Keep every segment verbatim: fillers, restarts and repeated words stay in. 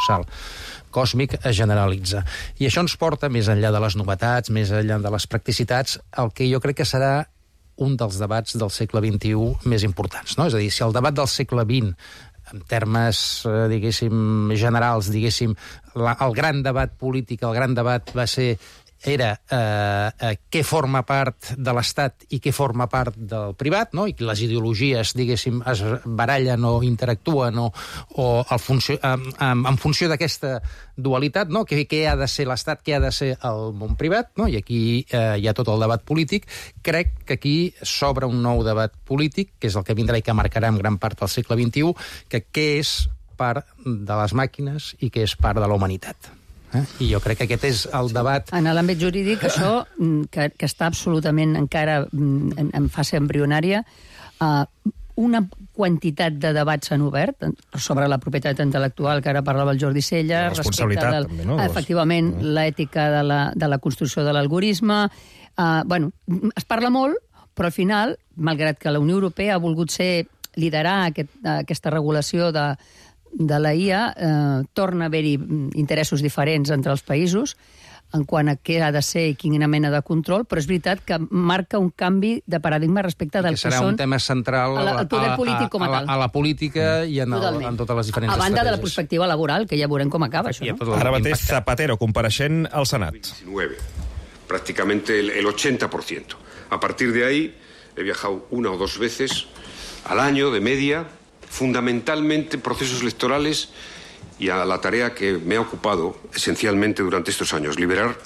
colossal, còsmic, es generalitza. I això ens porta, més enllà de les novetats, més enllà de les practicitats, el que jo crec que serà un dels debats del segle vint-i-u més importants, no? És a dir, si el debat del segle vint, en termes, eh, diguéssim, generals, diguéssim, la, el gran debat polític, el gran debat va ser era eh, eh, què forma part de l'Estat i què forma part del privat, no? I que les ideologies, diguéssim, es barallen o interactuen o, o el funció, en, en funció d'aquesta dualitat, no? Què, què ha de ser l'Estat, què ha de ser el món privat, no? I aquí eh, hi ha tot el debat polític. Crec que aquí s'obre un nou debat polític, que és el que vindrà i que marcarà en gran part el segle vint-i-u, que què és part de les màquines i què és part de la humanitat. Eh? I jo crec que aquest és el debat... En l'àmbit jurídic, això, que, que està absolutament encara en, en fase embrionària, eh, una quantitat de debats s'han obert sobre la propietat intel·lectual, que ara parlava el Jordi Sella, la responsabilitat, del, també, no? Efectivament, mm. l'ètica de la, de la construcció de l'algorisme. Eh, bueno, es parla molt, però al final, malgrat que la Unió Europea ha volgut ser liderar aquest, aquesta regulació de de la I A, eh, torna a haver-hi interessos diferents entre els països en quant a què ha de ser i quina mena de control, però és veritat que marca un canvi de paradigma respecte del que, que serà són... un tema central a la, al poder polític com a, a, a, la, a la política i en, el, en totes les diferents estratègies. A banda estratègies. de la perspectiva laboral, que ja veurem com acaba, això, no? Ara mateix Zapatero, compareixent al Senat. diecinueve, prácticamente el, el ochenta por ciento. A partir de ahí he viajado una o dos veces al año de media, fundamentalmente procesos electorales y a la tarea que me ha ocupado esencialmente durante estos años, liberar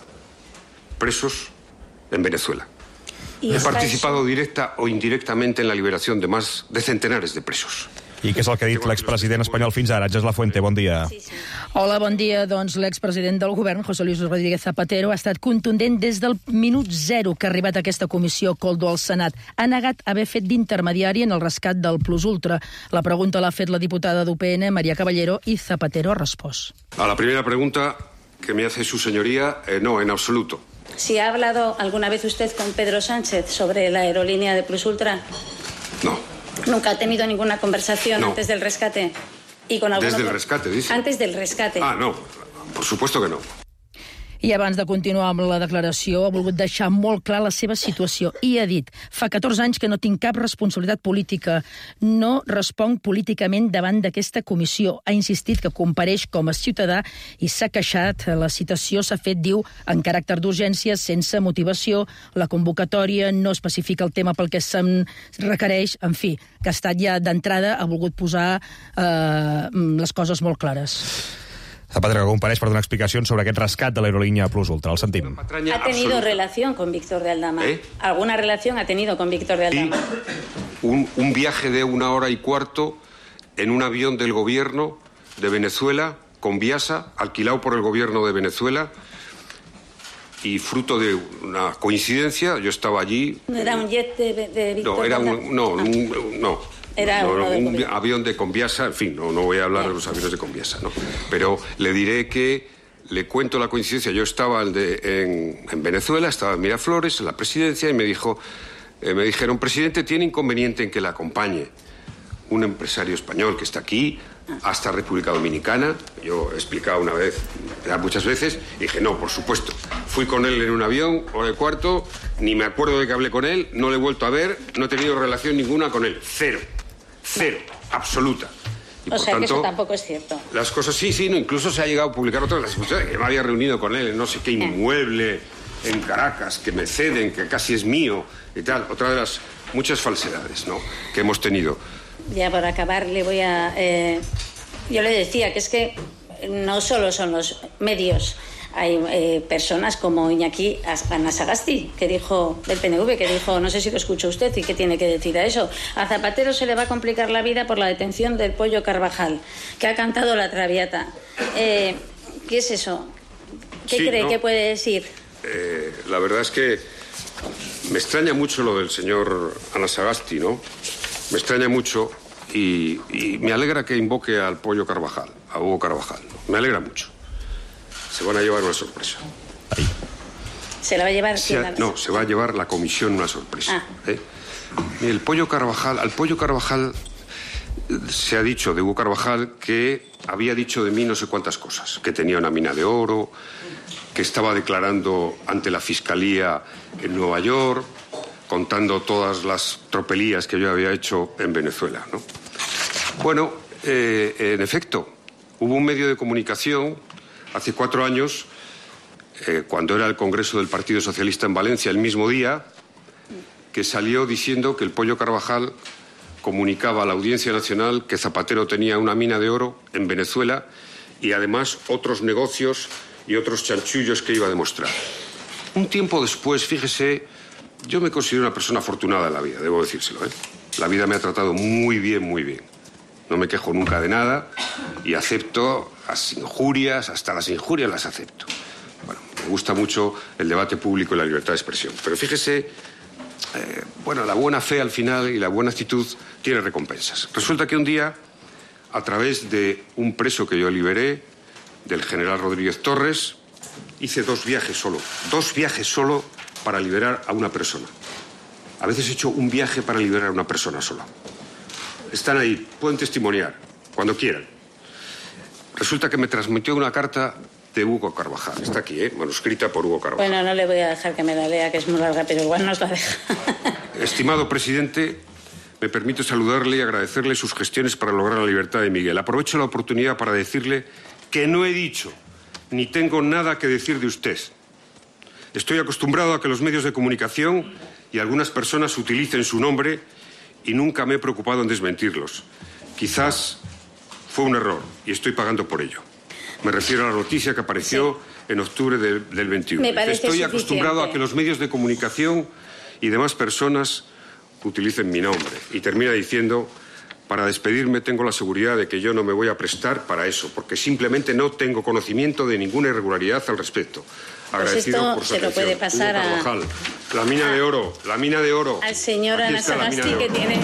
presos en Venezuela. He participado directa o indirectamente en la liberación de más de centenares de presos. I què és el que ha dit l'expresident espanyol fins ara? Àngels Lafuente, bon dia. Sí, sí. Hola, bon dia. Doncs l'expresident del govern, José Luis Rodríguez Zapatero, ha estat contundent des del minut zero que ha arribat a aquesta comissió Coldo al Senat. Ha negat haver fet d'intermediari en el rescat del Plus Ultra. La pregunta l'ha fet la diputada d'U P N, María Caballero, i Zapatero ha respost. A la primera pregunta que me hace su señoría, eh, no, en absoluto. ¿Si ha hablado alguna vez usted con Pedro Sánchez sobre la aerolínea de Plus Ultra? No. ¿Nunca ha tenido ninguna conversación no. antes del rescate? ¿Y con Desde el rescate, dice. Antes del rescate. Ah, no, por supuesto que no. I abans de continuar amb la declaració, ha volgut deixar molt clar la seva situació i ha dit: fa catorze anys que no tinc cap responsabilitat política, no responc políticament davant d'aquesta comissió. Ha insistit que compareix com a ciutadà i s'ha queixat. La citació s'ha fet, diu, en caràcter d'urgència, sense motivació. La convocatòria no especifica el tema pel que se'n requereix. En fi, que ha estat ja d'entrada, ha volgut posar eh, les coses molt clares. Zapatero, que compareix per donar explicacions sobre aquest rescat de l'aerolínia Plus Ultra. El sentim. ¿Ha tenido absoluta. relación con Víctor de Aldama? ¿Eh? ¿Alguna relación ha tenido con Víctor de Aldama? Sí. Un, un viaje de una hora y cuarto en un avión del gobierno de Venezuela, con Viasa, alquilado por el gobierno de Venezuela, y fruto de una coincidencia, yo estaba allí... ¿No era un jet de, de Víctor? No, era un... No, un, no. Era no, uno de un gobierno. avión de Conviasa, en fin, no, no voy a hablar de los aviones de Conviasa, ¿no? Pero le diré que le cuento la coincidencia. Yo estaba el de, en, en Venezuela, estaba en Miraflores, en la presidencia, y me dijo, eh, me dijeron, presidente, ¿tiene inconveniente en que le acompañe un empresario español que está aquí hasta República Dominicana? Yo he explicado una vez, ya muchas veces, y dije, no, por supuesto. Fui con él en un avión, hora y cuarto, ni me acuerdo de que hablé con él, no le he vuelto a ver, no he tenido relación ninguna con él. Cero. Cero. Absoluta. Y o por sea tanto, que eso tampoco es cierto. Las cosas, sí, sí, no, incluso se ha llegado a publicar otras las cosas, que me había reunido con él en no sé qué inmueble en Caracas, que me ceden, que casi es mío y tal. Otra de las muchas falsedades, ¿no?, que hemos tenido. Ya por acabar le voy a... Eh, yo le decía que es que no solo son los medios, hay eh, personas como Iñaki Anasagasti, que dijo, del P N V, que dijo, no sé si lo escuchó usted y qué tiene que decir a eso: a Zapatero se le va a complicar la vida por la detención del Pollo Carvajal, que ha cantado la Traviata. Eh, ¿Qué es eso? ¿Qué sí, cree no, que puede decir? Eh, la verdad es que me extraña mucho lo del señor Anasagasti, ¿no? Me extraña mucho y, y me alegra que invoque al Pollo Carvajal, a Hugo Carvajal. Me alegra mucho. Se van a llevar una sorpresa. Ahí. ¿Se la va a llevar? Se ha, no, se va a llevar la comisión una sorpresa. Ah. ¿eh? El Pollo Carvajal, al Pollo Carvajal se ha dicho de Hugo Carvajal que había dicho de mí no sé cuántas cosas, que tenía una mina de oro, que estaba declarando ante la Fiscalía en Nueva York, contando todas las tropelías que yo había hecho en Venezuela, ¿no? Bueno, eh, en efecto, hubo un medio de comunicación hace cuatro años, eh, cuando era el Congreso del Partido Socialista en Valencia, el mismo día, que salió diciendo que el Pollo Carvajal comunicaba a la Audiencia Nacional que Zapatero tenía una mina de oro en Venezuela y además otros negocios y otros chanchullos que iba a demostrar. Un tiempo después, fíjese, yo me considero una persona afortunada en la vida, debo decírselo, ¿eh? La vida me ha tratado muy bien, muy bien. No me quejo nunca de nada y acepto las injurias, hasta las injurias las acepto. Bueno, me gusta mucho el debate público y la libertad de expresión. Pero fíjese, eh, bueno, la buena fe al final y la buena actitud tiene recompensas. Resulta que un día, a través de un preso que yo liberé, del general Rodríguez Torres, hice dos viajes solo, dos viajes solo para liberar a una persona. A veces he hecho un viaje para liberar a una persona sola. Están ahí, pueden testimoniar, cuando quieran. Resulta que me transmitió una carta de Hugo Carvajal. Está aquí, ¿eh? Manuscrita por Hugo Carvajal. Bueno, no le voy a dejar que me la lea, que es muy larga, pero igual nos la deja. Estimado presidente, me permito saludarle y agradecerle sus gestiones para lograr la libertad de Miguel. Aprovecho la oportunidad para decirle que no he dicho ni tengo nada que decir de usted. Estoy acostumbrado a que los medios de comunicación y algunas personas utilicen su nombre y nunca me he preocupado en desmentirlos. Quizás fue un error y estoy pagando por ello. Me refiero a la noticia que apareció sí. en octubre de, del veintiuno. Me parece Estoy suficiente. acostumbrado a que los medios de comunicación y demás personas utilicen mi nombre. Y termina diciendo: para despedirme tengo la seguridad de que yo no me voy a prestar para eso, porque simplemente no tengo conocimiento de ninguna irregularidad al respecto. Agradecido pues esto por su se lo atención. puede pasar Hugo Carvajal, a... La mina de oro, la mina de oro. Al señor Aquí Ana está la mina Sagasti, de que oro. tiene...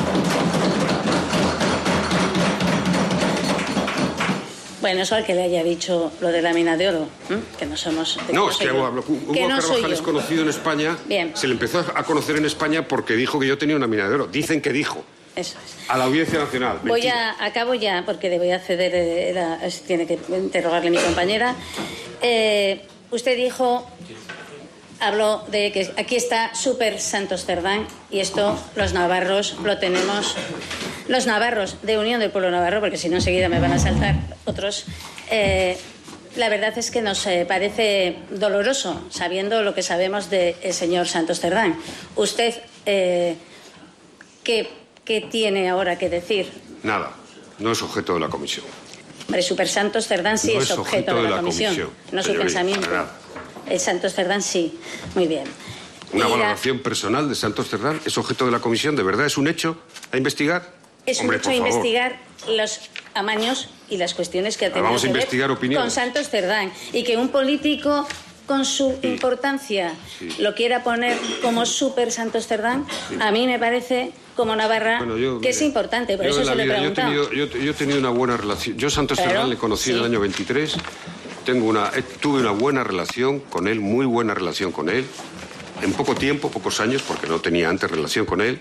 Bueno, eso al que le haya dicho lo de la mina de oro, ¿eh? Que no somos... No, no es que Hugo, Hugo que no Carvajal es conocido en España. Bien. Se le empezó a conocer en España porque dijo que yo tenía una mina de oro. Dicen que dijo. Eso es. A la Audiencia Nacional. Voy Mentira. a... Acabo ya, porque le voy a ceder... Eh, la, tiene que interrogarle mi compañera. Eh, usted dijo... Habló de que aquí está Super Santos Cerdán y esto los navarros lo tenemos, los navarros de Unión del Pueblo Navarro, porque si no enseguida me van a saltar otros. Eh, la verdad es que nos eh, parece doloroso, sabiendo lo que sabemos del señor Santos Cerdán. ¿Usted eh, qué, qué tiene ahora que decir? Nada, no es objeto de la comisión. Hombre, Super Santos Cerdán sí No es objeto, de, la, de la comisión, comisión, no su señorita, pensamiento. nada. El Santos Cerdán sí, muy bien. ¿Una y valoración la... personal de Santos Cerdán es objeto de la comisión? ¿De verdad es un hecho a investigar? Es Hombre, un hecho a investigar los amaños y las cuestiones que ha tenido Vamos a que ver investigar opiniones. con Santos Cerdán. Y que un político con su sí. importancia sí. lo quiera poner como Super Santos Cerdán, sí. a mí me parece, como Navarra, bueno, yo, que mire, es importante. Por eso se lo he preguntado. Yo he, tenido, yo, yo he tenido una buena relación. Yo Santos claro, Cerdán le conocí sí. en el año veintitrés. Tengo una, tuve una buena relación con él, muy buena relación con él, en poco tiempo, pocos años, porque no tenía antes relación con él.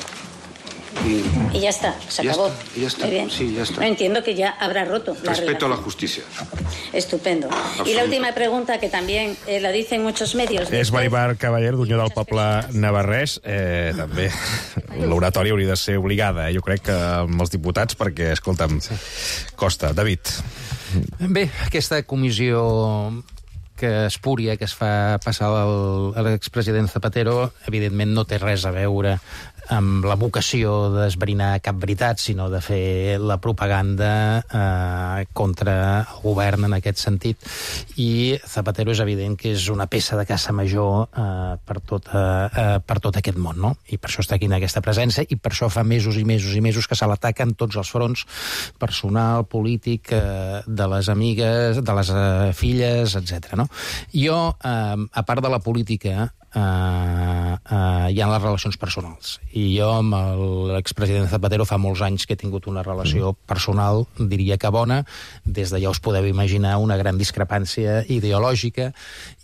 Y, y ya está, se ya acabó. Está, ya está, muy bien. Sí, ya está. No entiendo que ya habrá roto la Respeto relación. a la justicia. Estupendo. Absoluto. Y la última pregunta, que también eh, la dicen muchos medios... És Maribar Cavaller, d'Unió del Poble Navarrès. Eh, també l'oratòria hauria de ser obligada, eh? Jo crec que amb els diputats, perquè, escolta'm, costa. David. Bé, aquesta comissió que espúria que es fa passar a l'expresident Zapatero, evidentment no té res a veure amb la vocació d'esbrinar cap veritat, sinó de fer la propaganda eh, contra el govern en aquest sentit. I Zapatero és evident que és una peça de caça major eh, per, tot, eh, per tot aquest món, no? I per això està aquí en aquesta presència, i per això fa mesos i mesos i mesos que se l'ataca en tots els fronts, personal, polític, eh, de les amigues, de les eh, filles, etcètera. No? Jo, eh, a part de la política, Uh, uh, hi ha les relacions personals, i jo amb l'expresident Zapatero fa molts anys que he tingut una relació personal, diria que bona, des de ja us podeu imaginar una gran discrepància ideològica,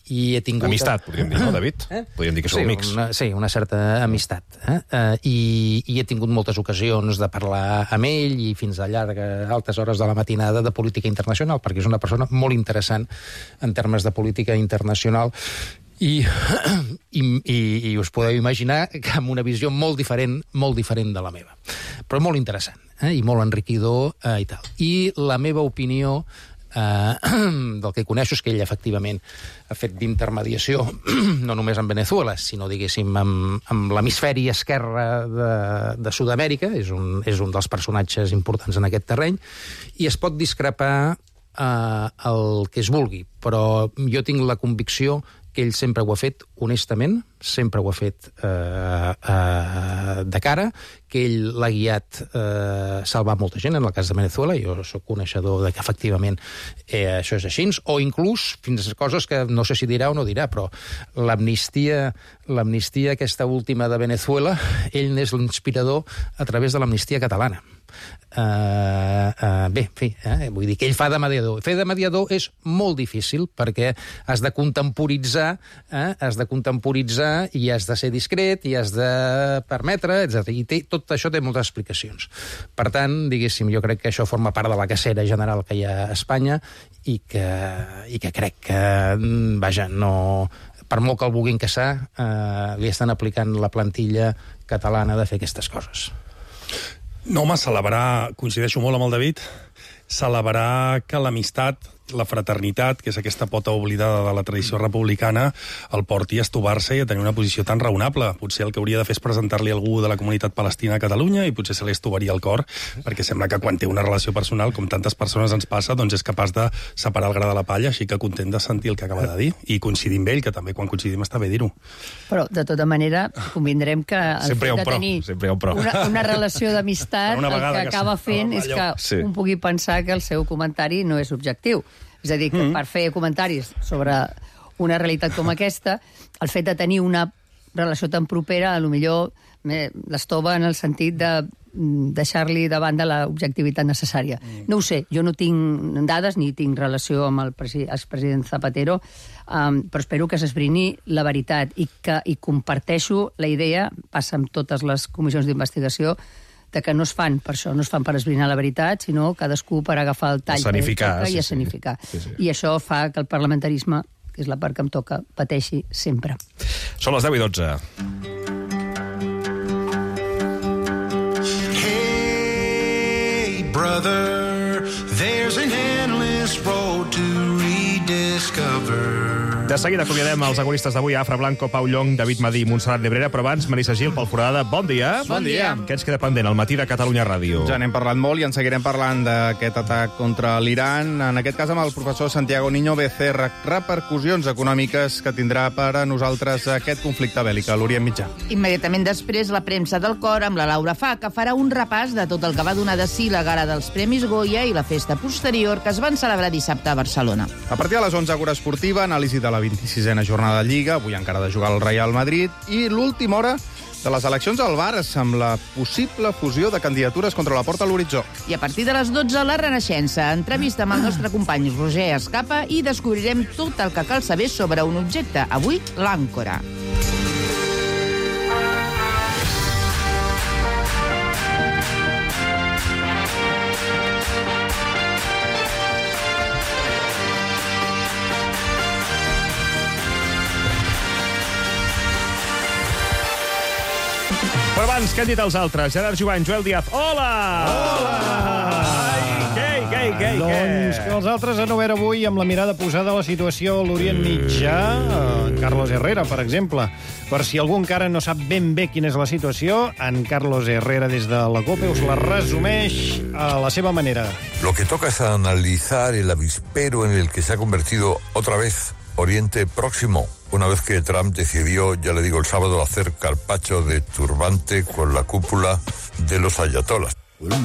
i he tingut... Amistat, podríem dir, no, David? Eh? Podríem dir que sou sí, amics. Una, sí, una certa amistat. Eh? Uh, i, I he tingut moltes ocasions de parlar amb ell i fins a llargues, altes hores de la matinada de política internacional, perquè és una persona molt interessant en termes de política internacional i, i, i, i us podeu imaginar que amb una visió molt diferent, molt diferent de la meva. Però molt interessant, eh? I molt enriquidor eh, i tal. I la meva opinió Uh, del que coneixo és que ell efectivament ha fet d'intermediació no només en Venezuela, sinó diguéssim amb, amb l'hemisferi esquerre de, de Sud-amèrica, és un, és un dels personatges importants en aquest terreny, i es pot discrepar uh, el que es vulgui, però jo tinc la convicció que ell sempre ho ha fet honestament, sempre ho ha fet eh, eh, de cara, que ell l'ha guiat eh, salvar molta gent, en el cas de Venezuela, jo soc coneixedor de que efectivament eh, això és així, o inclús fins a coses que no sé si dirà o no dirà, però l'amnistia, l'amnistia aquesta última de Venezuela, ell n'és l'inspirador a través de l'amnistia catalana. Uh, uh, bé, en fi, eh? Vull dir que ell fa de mediador. Fer de mediador és molt difícil perquè has de contemporitzar, eh? has de contemporitzar i has de ser discret i has de permetre, etcètera. I té, tot això té moltes explicacions. Per tant, diguéssim, jo crec que això forma part de la cacera general que hi ha a Espanya i que, i que crec que, vaja, no... per molt que el vulguin caçar, eh, li estan aplicant la plantilla catalana de fer aquestes coses. No, home, celebrar, coincideixo molt amb el David, celebrar que l'amistat, la fraternitat, que és aquesta pota oblidada de la tradició republicana, el porti a estovar-se i a tenir una posició tan raonable. Potser el que hauria de fer és presentar-li algú de la comunitat palestina a Catalunya i potser se li estovaria el cor, perquè sembla que quan té una relació personal, com tantes persones ens passa, doncs és capaç de separar el gra de la palla, així que content de sentir el que acaba de dir. I coincidir amb ell, que també quan coincidim està bé dir-ho. Però, de tota manera, convindrem que el sempre hi ha fet un de pro, tenir sempre hi ha un pro. Una, una relació d'amistat, el que que acaba sí. fent és que Sí. un pugui pensar que el seu comentari no és objectiu. És a dir, que mm. per fer comentaris sobre una realitat com aquesta, el fet de tenir una relació tan propera, a lo millor l'estova en el sentit de deixar-li de banda l'objectivitat necessària. Mm. No ho sé, jo no tinc dades ni tinc relació amb el expresident Zapatero, um, però espero que s'esbrini la veritat i que i comparteixo la idea, passa amb totes les comissions d'investigació, de que no es fan per això, no es fan per esbrinar la veritat, sinó cadascú per agafar el tall que toca i escenificar. Sí, sí. I això fa que el parlamentarisme, que és la part que em toca, pateixi sempre. Són les deu i dotze. Hey, brother, there's an endless road to rediscover. De seguida acomiadem els agonistes d'avui, Afra Blanco, Pau Llong, David Madí i Montserrat Nebrera, però abans, Marisa Gil, pel Foradada, bon dia. Bon dia. Què ens queda pendent al matí de Catalunya Ràdio? Ja n'hem parlat molt i en seguirem parlant d'aquest atac contra l'Iran, en aquest cas amb el professor Santiago Niño Becerra. Repercussions econòmiques que tindrà per a nosaltres aquest conflicte bèl·lic a l'Orient Mitjà. Immediatament després, la premsa del cor amb la Laura Fa, que farà un repàs de tot el que va donar de si la gala dels Premis Goya i la festa posterior que es van celebrar dissabte a Barcelona. A partir de les onze, Agora Esportiva, anàlisi de la vint-i-sisena jornada de Lliga, avui encara de jugar el Real Madrid, i l'última hora de les eleccions al Barça, amb la possible fusió de candidatures contra la porta a l'horitzó. I a partir de les dotze, La Renaixença, entrevista amb el nostre company Roger Escapa i descobrirem tot el que cal saber sobre un objecte, avui l'àncora. Però abans, què han dit els altres? Gerard Jovany, Joel Díaz, hola! Hola! Ai, què, què, què, què? Doncs que els altres han obert avui amb la mirada posada a la situació a l'Orient Mitjà, en Carlos Herrera, per exemple. Per si algú encara no sap ben bé quina és la situació, en Carlos Herrera des de la COPE us la resumeix a la seva manera. Lo que toca es analizar el avispero en el que se ha convertido otra vez Oriente Próximo, una vez que Trump decidió, ya le digo, el sábado hacer carpaccio de turbante con la cúpula de los ayatolas.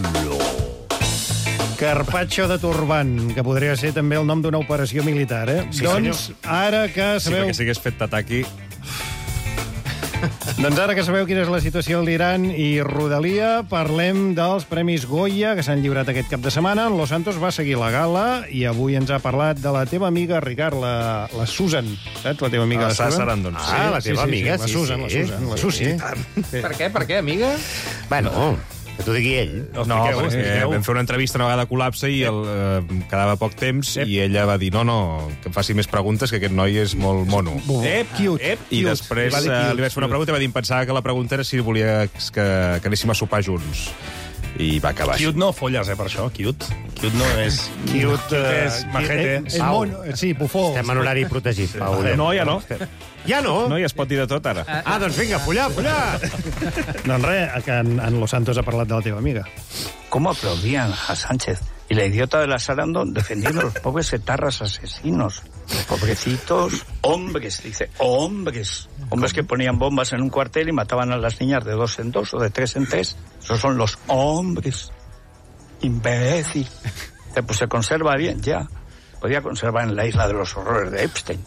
Carpaccio de turbant, que podria ser també el nom d'una operació militar, eh? Sí, doncs, senyor. ara que sabeu... Sí, perquè si hagués fet Tataki... Doncs ara que sabeu quina és la situació a l'Iran i Rodalia, parlem dels Premis Goya que s'han lliurat aquest cap de setmana. En Los Santos va seguir la gala i avui ens ha parlat de la teva amiga, Ricard, la, la Susan. Saps, la teva amiga? La Susan? Sarandon. Sí, Ah, la teva sí, sí, amiga, sí, sí, la Susan, sí. la Susan, la Susi. Sí. Per què? Per què, amiga? Bueno, que t'ho digui ell. No, perquè vam fer una entrevista una vegada a Col·lapse i el, eh, quedava poc temps i ella va dir, no, no, que em faci més preguntes, que aquest noi és molt mono. Ep, cute. Ep, I cute. després Va dir eh, cute, li vaig fer una pregunta i va dir, em pensava que la pregunta era si volia que, que anéssim a sopar junts. I va acabar així. Cute no folles, eh, per això. Cute. Cute no és... Cute, eh, és majete. És mono, sí, bufó. Estem en horari protegit, Pau. No, ja no. Ja no? No, ja es pot dir de tot, ara. Ah, doncs vinga, follar, follar! Doncs res, que en, en Los Santos ha parlat de la teva amiga. ¿Cómo aplaudían a Sánchez? Y la idiota de la Sarandon defendiendo a los pobres etarras asesinos. Pobrecitos hombres, dice, hombres. Hombres que ponían bombas en un cuartel y mataban a las niñas de dos en dos o de tres en tres. Esos son los hombres. Imbécil. Pues se conserva bien, ya. Podía conservar en la isla de los horrores de Epstein.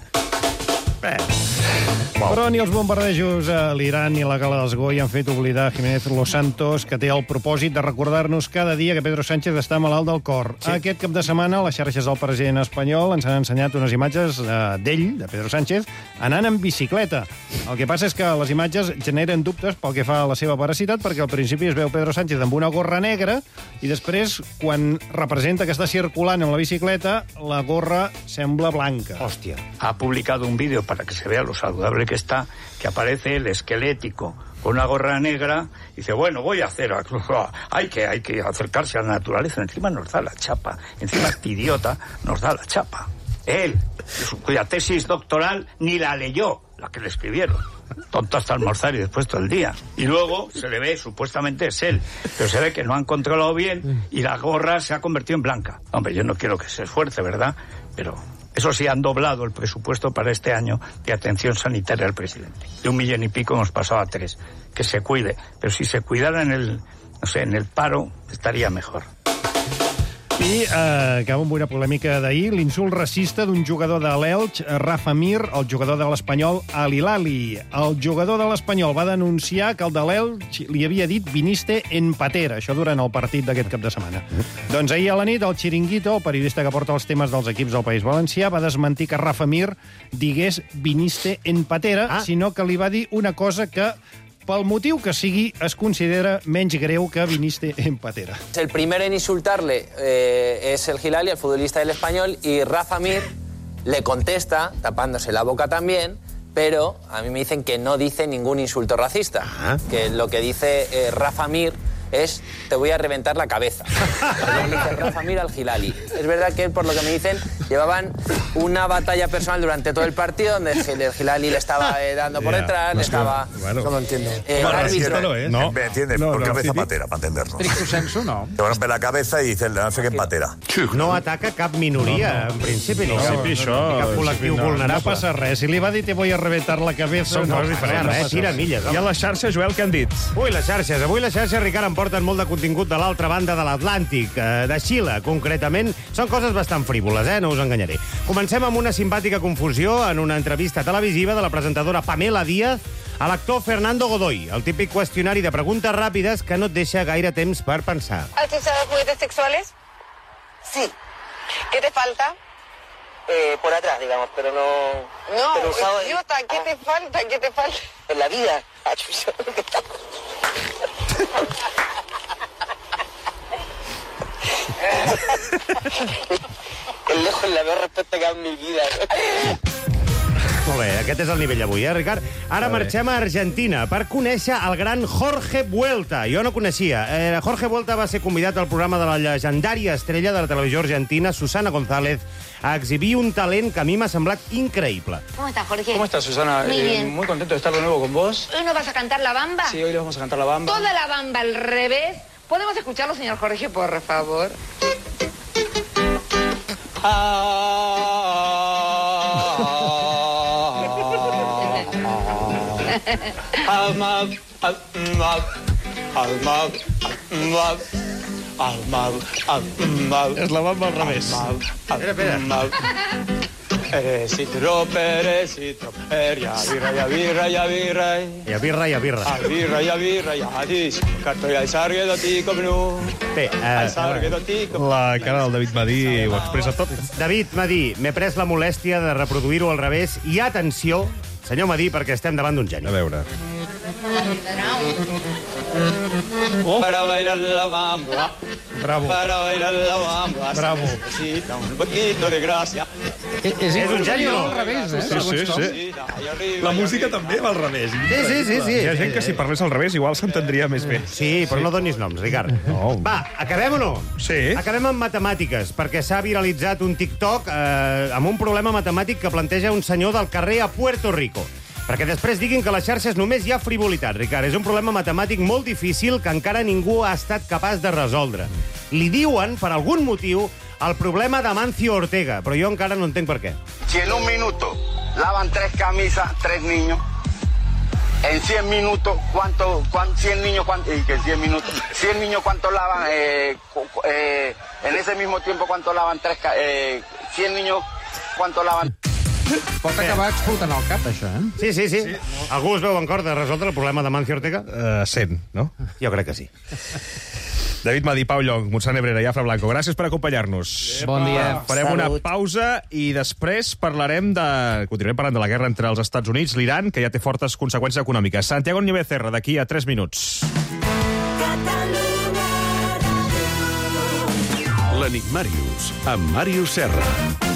Però ni els bombardejos a l'Iran ni la gala dels Goya han fet oblidar Jiménez Los Santos, que té el propòsit de recordar-nos cada dia que Pedro Sánchez està malalt del cor. Sí. Aquest cap de setmana, les xarxes del president espanyol ens han ensenyat unes imatges eh, d'ell, de Pedro Sánchez, anant en bicicleta. El que passa és que les imatges generen dubtes pel que fa a la seva veracitat, perquè al principi es veu Pedro Sánchez amb una gorra negra i després, quan representa que està circulant amb la bicicleta, la gorra sembla blanca. Hòstia. Ha publicado un vídeo para que se vea lo saludable que está, que aparece el esquelético con una gorra negra y dice, bueno, voy a hacer, hay que, hay que acercarse a la naturaleza. Encima nos da la chapa, encima este idiota nos da la chapa. Él, cuya tesis doctoral ni la leyó, la que le escribieron. Tonto hasta almorzar y después todo el día. Y luego se le ve, supuestamente es él, pero se ve que no han controlado bien y la gorra se ha convertido en blanca. Hombre, yo no quiero que se esfuerce, ¿verdad? Pero eso sí, han doblado el presupuesto para este año de atención sanitaria al presidente. De un millón y pico hemos pasado a tres. Que se cuide. Pero si se cuidara en el, no sé, en el paro, estaría mejor. I eh, acabo amb una polèmica d'ahir, l'insult racista d'un jugador de l'Elx, Rafa Mir, el jugador de l'Espanyol, Al Hilali. El jugador de l'Espanyol va denunciar que el de l'Elx li havia dit viniste en patera, això durant el partit d'aquest cap de setmana. Doncs ahir a la nit, el Chiringuito, el periodista que porta els temes dels equips del País Valencià, va desmentir que Rafa Mir digués viniste en patera, ah. sinó que li va dir una cosa que, pel motiu que sigui, es considera menys greu que viniste en patera. El primero en insultarle eh, es el Hilali, el futbolista del Español, y Rafa Mir le contesta, tapándose la boca también, pero a mí me dicen que no dice ningún insulto racista. Ajá. Que lo que dice eh, Rafa Mir es te voy a reventar la cabeza. Lo que dice Rafa Mir al Hilali. Es verdad que, por lo que me dicen, llevaban una batalla personal durante todo el partido donde el Hilali le estaba eh, dando por detrás, yeah, le estaba... Bueno. No lo entiendo. Eh, el árbitro... no es. No. ¿Me entiendes? No, por no, cabeza sí, patera, para entendernos. Stricto sensu, no. Te rompe la cabeza i dice, no sé què en patera. No ataca cap minoria, en principi. No, No, no, principi, no, això... cap col·lectiu No, vulnerable. no passa res. Si li va dir te voy a reventar la cabeza... Són no, coses diferents. no eh? passa Tira res. milles. I a les xarxes, Joel, què han dit? Ui, les xarxes. Avui les xarxes, Ricard, em porten molt de contingut de l'altra banda de l'Atlàntic, eh, de Xile, concretament. Són coses bastant frívoles, eh? No us enganyaré. Comencem amb una simpàtica confusió en una entrevista televisiva de la presentadora Pamela Díaz a l'actor Fernando Godoy, el típic qüestionari de preguntes ràpides que no et deixa gaire temps per pensar. ¿Has usado juguetes sexuales? Sí. ¿Qué te falta? Eh, por atrás, digamos, pero no... No, pero usado idiota, ¿qué ah. te falta? ¿Qué te falta? En la vida. El lejos la peor respuesta que ha en mi vida. Molt bé, aquest és el nivell avui, eh, Ricard? Ara marxem a Argentina per conèixer el gran Jorge Vuelta. Jo no coneixia. Eh, Jorge Vuelta va ser convidat al programa de la llegendària estrella de la televisió argentina, Susana González, a exhibir un talent que a mi m'ha semblat increïble. ¿Cómo estás, Jorge? ¿Cómo estás, Susana? Muy Eh, bien. muy contento de estar de nuevo con vos. ¿Hoy nos vas a cantar la bamba? Sí, hoy les vamos a cantar la bamba. Toda la bamba al revés. ¿Podemos escucharlo, señor Jorge, por favor? Al mar, al mar, al mar, al mar, al mar, al mar. És la bamba al revés. Espera, espera. Perecitro, perecitro, per, ya birra, ya birra, ya birra. Ja birra, ja birra. Ja birra, ja birra, ja dis. Carto ja sargue do tico bnu. Bé, Ai, sargue do tico. La cara del David Madí ho expressa tot. David Madí, m'he pres la molèstia de reproduir-ho al revés. I atenció, senyor Madí, perquè estem davant d'un geni. A veure. Oh. Para bailar la bamba. Bravo. Para bailar la bamba. Bravo. Necesita un poquito de gracia. És, és un geni al revés, eh? Sí, sí, sí. La música també va al revés. Sí, sí, sí, sí. Hi ha gent que si parlés al revés igual s'entendria més bé. Sí, però no donis noms, Ricard. No. Va, acabem o no? Sí. Acabem amb matemàtiques, perquè s'ha viralitzat un TikTok eh, amb un problema matemàtic que planteja un senyor del carrer a Puerto Rico. Perquè després diguin que a les xarxes només hi ha frivolitat, Ricard. És un problema matemàtic molt difícil que encara ningú ha estat capaç de resoldre. Li diuen, per algun motiu, el problema d'Amancio Ortega, però jo encara no entenc per què. Si en un minuto lavan tres camisas, tres niños, en cien minutos, ¿cuánto, cuánto cien niños, cuánto, y que cien minutos, cien niños, ¿cuánto lavan, eh, eh, en ese mismo tiempo, cuánto lavan tres, eh, cien niños, cuánto lavan... Pot acabar explotant el cap, això, eh? Sí, sí, sí. sí. Algú es veu en cor de resoldre el problema d'Amancio Ortega? Uh, cent, no? Jo crec que sí. David Madí, Pau Llong, Montserrat Nebrera i Afra Blanco, gràcies per acompanyar-nos. Bon dia. Farem Salut. una pausa i després parlarem de... Continuarem parlant de la guerra entre els Estats Units i l'Iran, que ja té fortes conseqüències econòmiques. Santiago Niño Becerra, d'aquí a tres minuts. L'Enigmàrius, amb Màrius Serra.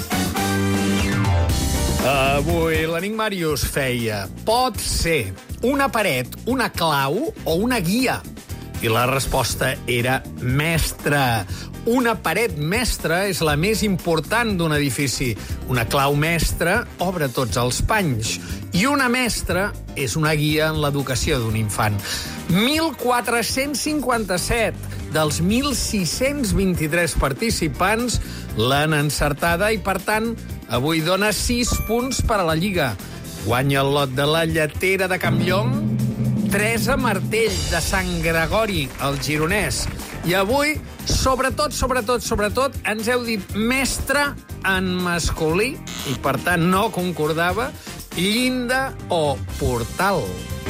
Avui l'Enigmàrius feia pot ser una paret, una clau o una guia? I la resposta era mestra. Una paret mestra és la més important d'un edifici. Una clau mestra obre tots els panys. I una mestra és una guia en l'educació d'un infant. mil quatre-cents cinquanta-set dels mil sis-cents vint-i-tres participants l'han encertada i, per tant, avui dona sis punts per a la Lliga. Guanya el lot de la Lletera de Campllong, Teresa Martell, de Sant Gregori, el gironès. I avui, sobretot, sobretot, sobretot, ens heu dit mestre en masculí, i per tant no concordava, llinda o portal.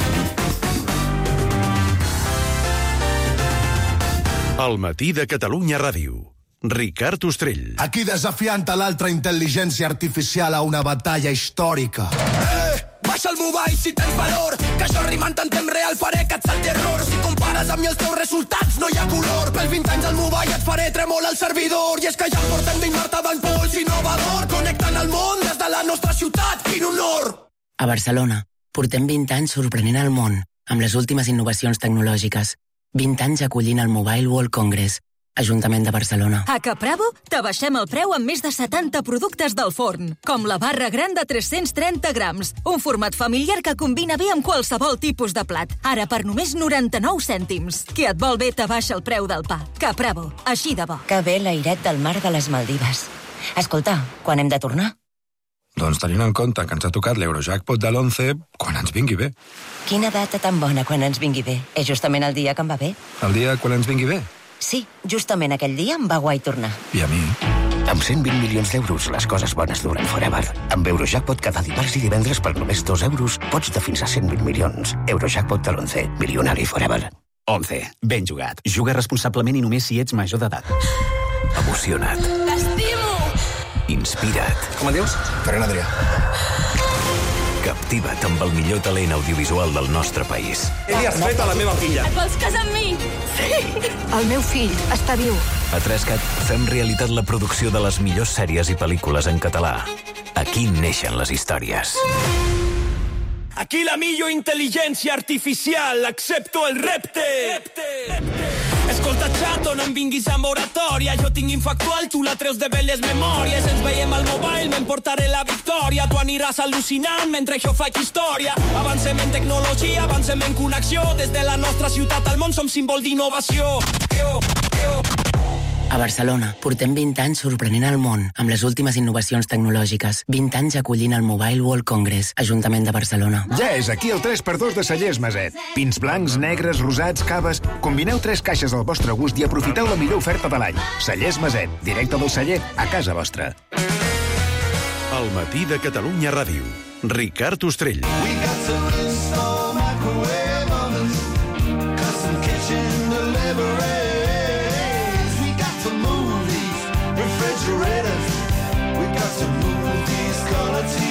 El matí de Catalunya Ràdio. Ricard Ostrell. Aquí desafiant a l'altra intel·ligència artificial a una batalla històrica. Eh, baixa el mobile si tens valor, que això rimant en temps real faré que et salti error. Si compares amb mi els teus resultats no hi ha color. Pels vint anys al mobile et faré tremolar el servidor. I és que ja em portem d'invert d'impuls innovador, connectant el món des de la nostra ciutat. Quin honor! A Barcelona, portem vint anys sorprenent el món amb les últimes innovacions tecnològiques. vint anys acollint el Mobile World Congress, Ajuntament de Barcelona. A Capravo t'abaixem el preu amb més de setanta productes del forn, com la barra gran de tres-cents trenta grams, un format familiar que combina bé amb qualsevol tipus de plat. Ara per només noranta-nou cèntims. Qui et vol bé t'abaixa el preu del pa. Capravo, així de bo. Que bé l'airet del mar de les Maldives. Escolta, quan hem de tornar? Doncs tenint en compte que ens ha tocat l'Eurojackpot de l'onze, quan ens vingui bé. Quina data tan bona quan ens vingui bé. És justament el dia que em va bé. El dia quan ens vingui bé? Sí, justament aquell dia em va guai tornar. I a mi? Amb cent vint milions d'euros, les coses bones duren forever. Amb Eurojackpot cada dimarts i divendres per només dos euros pots de fins a cent vint milions. Eurojackpot de l'onze, milionari forever. onze. Ben jugat. Juga responsablement i només si ets major d'edat. Emociona't. T'estimo! Inspira't. Com et dius? Ferran Adrià. Captiva't amb el millor talent audiovisual del nostre país. Què li has fet a la meva filla? Et vols casar amb mi? Sí. El meu fill està viu. A Trescat fem realitat la producció de les millors sèries i pel·lícules en català. Aquí neixen les històries. Aquí la millor intel·ligència artificial, accepto el repte. repte. Escolta, xato, no em vinguis amb oratòria. Jo tinc infactual, tu la treus de belles memòries. Ens veiem al mobile, m'emportaré la victòria. Tu aniràs al·lucinant mentre jo faig història. Avancem en tecnologia, avancem en connexió. Des de la nostra ciutat al món som símbol d'innovació. Jo, jo. A Barcelona, portem vint anys sorprenent el món amb les últimes innovacions tecnològiques. vint anys acollint el Mobile World Congress, Ajuntament de Barcelona. Ja és aquí el tres per dos de Cellers Maset. Pins blancs, negres, rosats, caves... Combineu tres caixes al vostre gust i aprofiteu la millor oferta de l'any. Cellers Maset, directe del celler a casa vostra. Al matí de Catalunya Ràdio. Ricard Ostrell. We got to install microwave ovens, custom kitchen deliveries. We got to move these refrigerators. We got to move these color T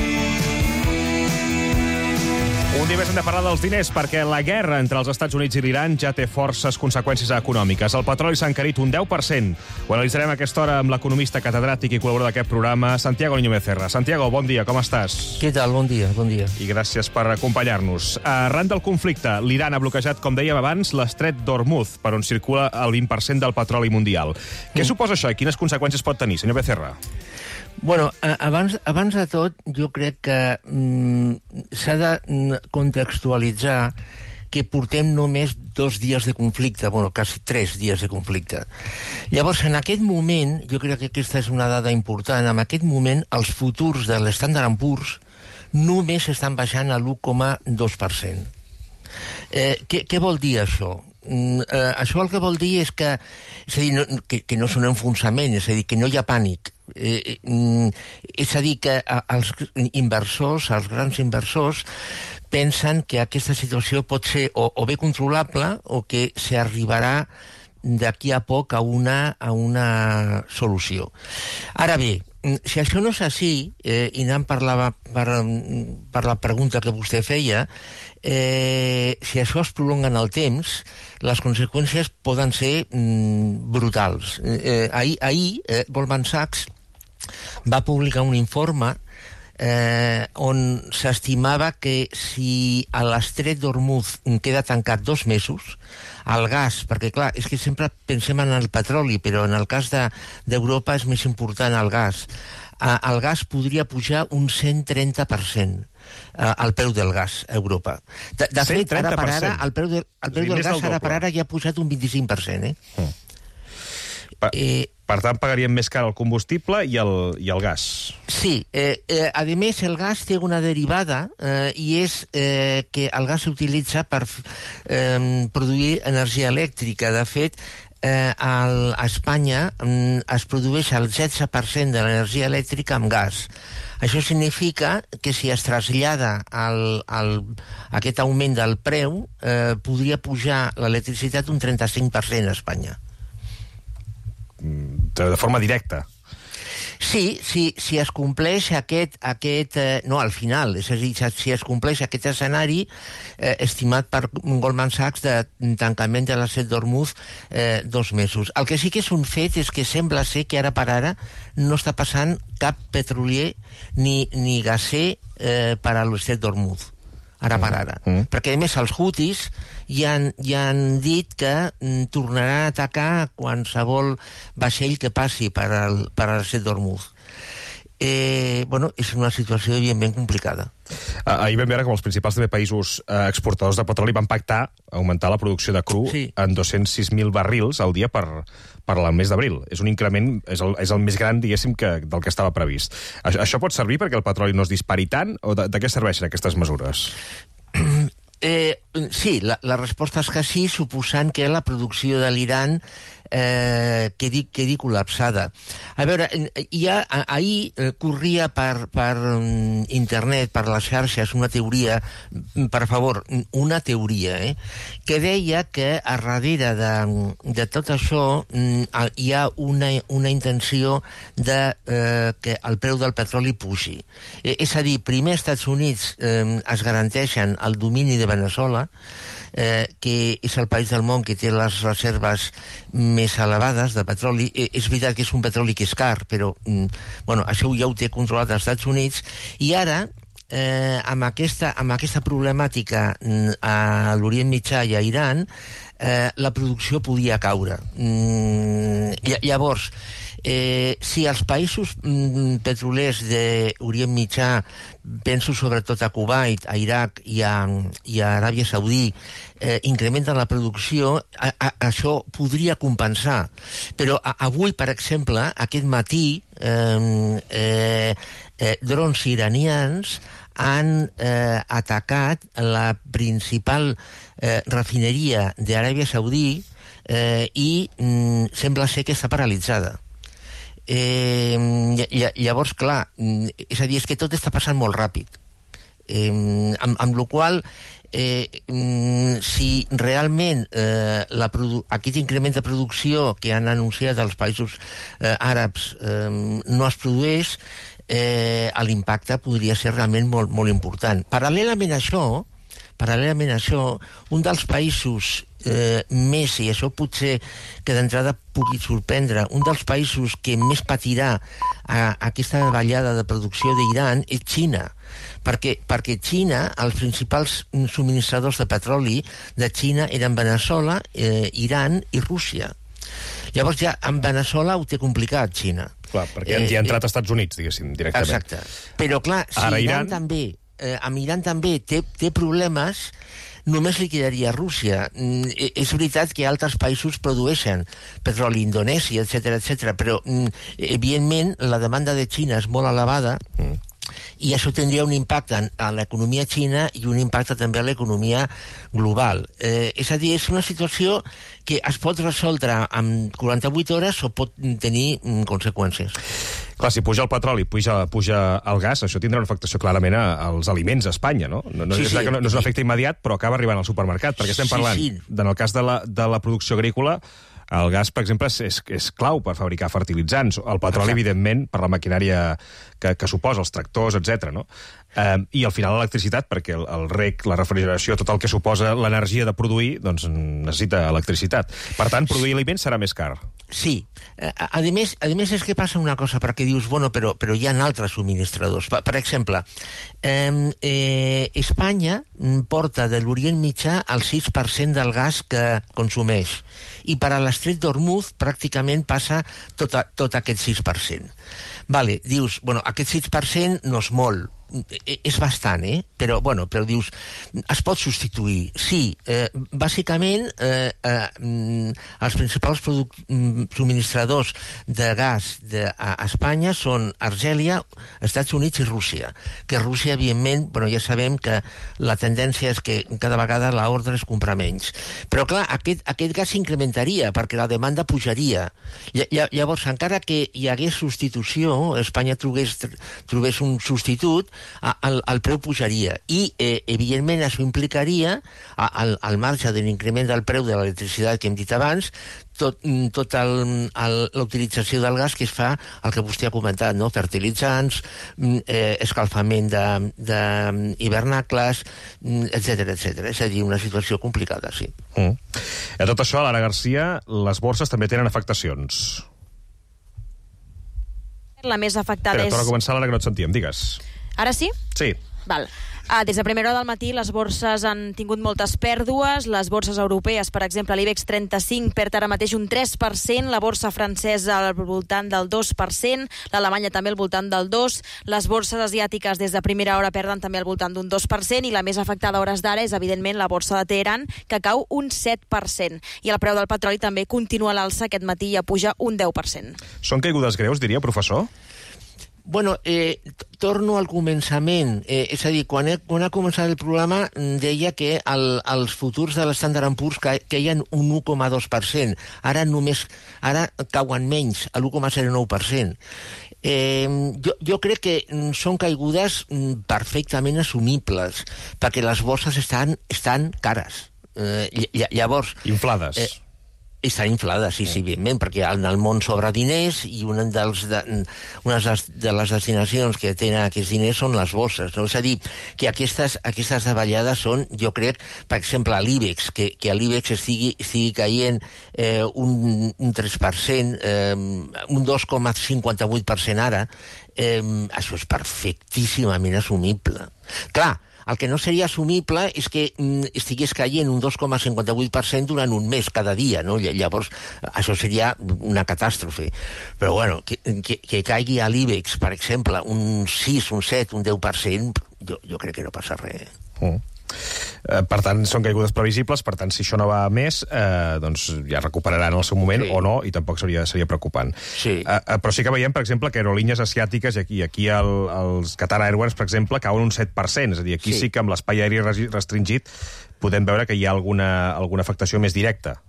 Un dia més hem de parlar dels diners, perquè la guerra entre els Estats Units i l'Iran ja té forces conseqüències econòmiques. El petroli s'ha encarit un deu per cent. Ho analitzarem a aquesta hora amb l'economista catedràtic i col·laborador d'aquest programa, Santiago Niño Becerra. Santiago, bon dia, com estàs? Què tal? Bon dia, bon dia. I gràcies per acompanyar-nos. Arran del conflicte, l'Iran ha bloquejat, com dèiem abans, l'estret d'Hormuz, per on circula el vint per cent del petroli mundial. Mm. Què suposa això i quines conseqüències pot tenir, senyor Becerra? Bueno, abans, abans de tot, jo crec que mm, s'ha de contextualitzar que portem només dos dies de conflicte, bueno, quasi tres dies de conflicte. Llavors, en aquest moment, jo crec que aquesta és una dada important, en aquest moment els futurs de l'Standard and Poor's només estan baixant a l'u coma dos per cent. Eh, què, què vol dir això? Mm, eh, això el que vol dir és que, és a dir, no, que, que no és un enfonsament, és a dir, que no hi ha pànic. Eh, mm, és a dir, que els inversors, els grans inversors, pensen que aquesta situació pot ser o, o bé controlable o que s'arribarà d'aquí a poc a una, a una solució. Ara bé, si això no és així, eh, i anant per la, per, per la pregunta que vostè feia, eh, si això es prolonga en el temps, les conseqüències poden ser mm, brutals. Eh, ahir ahir eh, Goldman Sachs va publicar un informe eh, on s'estimava que si a l'estret d'Hormuz queda tancat dos mesos, el gas, perquè clar, és que sempre pensem en el petroli, però en el cas d'Europa és més important el gas. Eh, el gas podria pujar un cent trenta per cent. El preu del gas a Europa. De, de fet, ara per ara, el preu, de, el preu del gas ara per ara ja ha pujat un vint-i-cinc per cent. Eh? Mm. Per, eh, per tant, pagaríem més car el combustible i el, i el gas. Sí. Eh, eh, a més, el gas té una derivada eh, i és eh, que el gas s'utilitza per eh, produir energia elèctrica. De fet, eh, al, a Espanya eh, es produeix el setze per cent de l'energia elèctrica amb gas. Això significa que si es trasllada al, al, aquest augment del preu, eh, podria pujar l'electricitat un trenta-cinc per cent a Espanya. De forma directa. Sí, sí, si es compleix aquest, aquest eh, no, al final, és a dir, si es compleix aquest escenari eh, estimat per Goldman Sachs de tancament de l'estret d'Hormuz eh, dos mesos. El que sí que és un fet és que sembla ser que ara per ara no està passant cap petrolier ni, ni gaser eh, per a l'estret d'Hormuz. Ara per ara. Mm. Perquè, a més, els Houthis ja han, ja han dit que mm, tornaran a atacar qualsevol vaixell que passi per al, per a l'estret d'Hormuz. Eh, bueno, és una situació evidentment complicada. Ah, ahir vam veure com els principals també països eh, exportadors de petroli van pactar augmentar la producció de cru sí. en dos-cents sis mil barrils al dia per, per al mes d'abril. És un increment, és el, és el més gran, diguéssim, que, del que estava previst. Això, això pot servir perquè el petroli no es dispari tant, o de, de què serveixen aquestes mesures? Eh, sí, la, la resposta és que sí, suposant que la producció de l'Iran eh, quedi, quedi col·lapsada. A veure, ja ahir eh, corria per, per internet, per les xarxes, una teoria, per favor, una teoria, eh, que deia que a darrere de, de tot això hi ha una, una intenció de eh, que el preu del petroli pugi. Eh, és a dir, primer als Estats Units eh, es garanteixen el domini de Veneçuela, eh, que és el país del món que té les reserves més elevades de petroli. Eh, és veritat que és un petroli que és car, però mm, bueno, això ja ho té controlat als Estats Units, i ara eh, amb, aquesta, amb aquesta problemàtica mm, a l'Orient Mitjà i a Iran, eh, la producció podia caure. Mm, llavors, Eh, si els països mm, petrolers d'Orient Mitjà, penso sobretot a Kuwait, a Iraq i a, i a Aràbia Saudí, eh, incrementen la producció, a, a, això podria compensar. Però a, avui, per exemple, aquest matí, eh, eh, eh, drons iranians han eh, atacat la principal eh, refineria d'Aràbia Saudí eh, i mm, sembla ser que està paralitzada. Eh, llavors, clar, és a dir, és que tot està passant molt ràpid. Eh, amb, amb la qual eh, si realment eh, la aquest increment de producció que han anunciat els països eh, àrabs eh, no es produeix, eh, l'impacte podria ser realment molt, molt important. Paral·lelament a això, paral·lelament a això, un dels països eh, més, i això potser que d'entrada pugui sorprendre, un dels països que més patirà a, a aquesta davallada de producció d'Iran és Xina, perquè, perquè Xina, els principals subministradors de petroli de Xina eren Veneçuela, eh, Iran i Rússia. Llavors ja amb Veneçuela ho té complicat, Xina. Clar, perquè eh, hi ha entrat eh, als Estats Units, diguéssim, directament. Exacte. Però clar, si Ara, Iran, Iran també, eh, amb Iran també té, té problemes, només li quedaria a Rússia. Mm, és veritat que altres països produeixen petroli, Indonèsia, etcètera, etcètera, però mm, evidentment la demanda de Xina és molt elevada, mm. i això tindria un impacte a l'economia xina i un impacte també a l'economia global. Eh, és a dir, és una situació que es pot resoldre en quaranta-vuit hores o pot tenir mm, conseqüències. Clar, si puja el petroli, puja, puja el gas, això tindrà una afectació clarament als aliments a Espanya, no? No, no, sí, és, sí, que no, no és un efecte immediat, però acaba arribant al supermercat, perquè estem parlant, sí, sí. en el cas de la, de la producció agrícola, el gas, per exemple, és, és clau per fabricar fertilitzants. El petroli, Exacte. evidentment, per la maquinària que, que suposa, els tractors, etcètera. No? Eh, I al final l'electricitat, perquè el, el reg, la refrigeració, tot el que suposa l'energia de produir, doncs necessita electricitat. Per tant, produir aliments serà més car. Sí. A, a, més, a més és que passa una cosa, perquè dius, bueno, però, però hi ha altres subministradors. Per, per exemple, eh, eh, Espanya porta de l'Orient Mitjà el sis per cent del gas que consumeix, i per a l'Estret d'Hormuz pràcticament passa tot, a, tot aquest sis per cent. Vale, dius, bueno, aquest sis per cent no és molt, és bastant, eh? Però, bueno, però dius, es pot substituir. Sí, eh, bàsicament, eh, eh, els principals subministradors de gas de, a Espanya són Argèlia, Estats Units i Rússia. Que Rússia, evidentment, bueno, ja sabem que la tendència és que cada vegada l'ordre és comprar menys. Però, clar, aquest, aquest gas s'incrementaria, perquè la demanda pujaria. Llavors, encara que hi hagués substitució, Espanya trobés, trobés un substitut, El, el preu pujaria i, eh, evidentment, això implicaria al, al marge de l'increment del preu de l'electricitat que hem dit abans, tot, tot l'utilització del gas que es fa, el que vostè ha comentat, no? Fertilitzants, eh, escalfament d'hivernacles, etcètera, etcètera. És a dir, una situació complicada, sí. Mm. A tot això, Lara Garcia, les borses també tenen afectacions. La més afectada Espera, és... torna a començar, Lara, que no et sentíem. Digues. Ara sí? Sí. Val. Ah, des de primera hora del matí les borses han tingut moltes pèrdues. Les borses europees, per exemple, l'IBEX trenta-cinc perd ara mateix un tres per cent, la borsa francesa al voltant del dos per cent, l'Alemanya també al voltant del dos per cent, les borses asiàtiques des de primera hora perden també al voltant d'un dos per cent i la més afectada a hores d'ara és, evidentment, la borsa de Teheran, que cau un set per cent. I el preu del petroli també continua a l'alça, aquest matí ja puja un deu per cent. Són caigudes greus, diria, professor? Bueno, eh, torno al començament. Eh, és a dir, quan, he, quan ha començat el programa deia que el, els futurs de l'Standard and Poor's caien un un coma dos per cent. Ara només ara cauen menys, a l'u coma zero nou per cent. Eh, jo, jo crec que són caigudes perfectament assumibles, perquè les borses estan, estan cares. Eh, llavors... Inflades. Eh, Està inflada, sí, sí, evidentment, perquè en el món sobra diners i una, dels de, una de les destinacions que tenen aquests diners són les borses. No? És a dir, que aquestes, aquestes davallades són, jo crec, per exemple, a l'IBEX, que, que a l'IBEX estigui, estigui caient eh, un, un tres per cent, eh, un dos coma cinquanta-vuit per cent ara, eh, això és perfectíssimament assumible. Clar, el que no seria assumible és que mm, estigués caient un dos coma cinquanta-vuit per cent durant un mes cada dia, no? Llavors, això seria una catàstrofe. Però, bueno, que, que, que caigui a l'IBEX, per exemple, un sis, un set, un deu per cent, jo, jo crec que no passa res. Mm. Eh, per tant, són caigudes previsibles, per tant, si això no va més, eh, doncs ja recuperaran en el seu moment, sí. o no, i tampoc seria, seria preocupant. Sí. Eh, eh, però sí que veiem, per exemple, que aerolínies asiàtiques, i aquí, aquí el, els Qatar Airways, per exemple, cauen un set per cent, és a dir, aquí sí, sí que amb l'espai aeri restringit podem veure que hi ha alguna, alguna afectació més directa.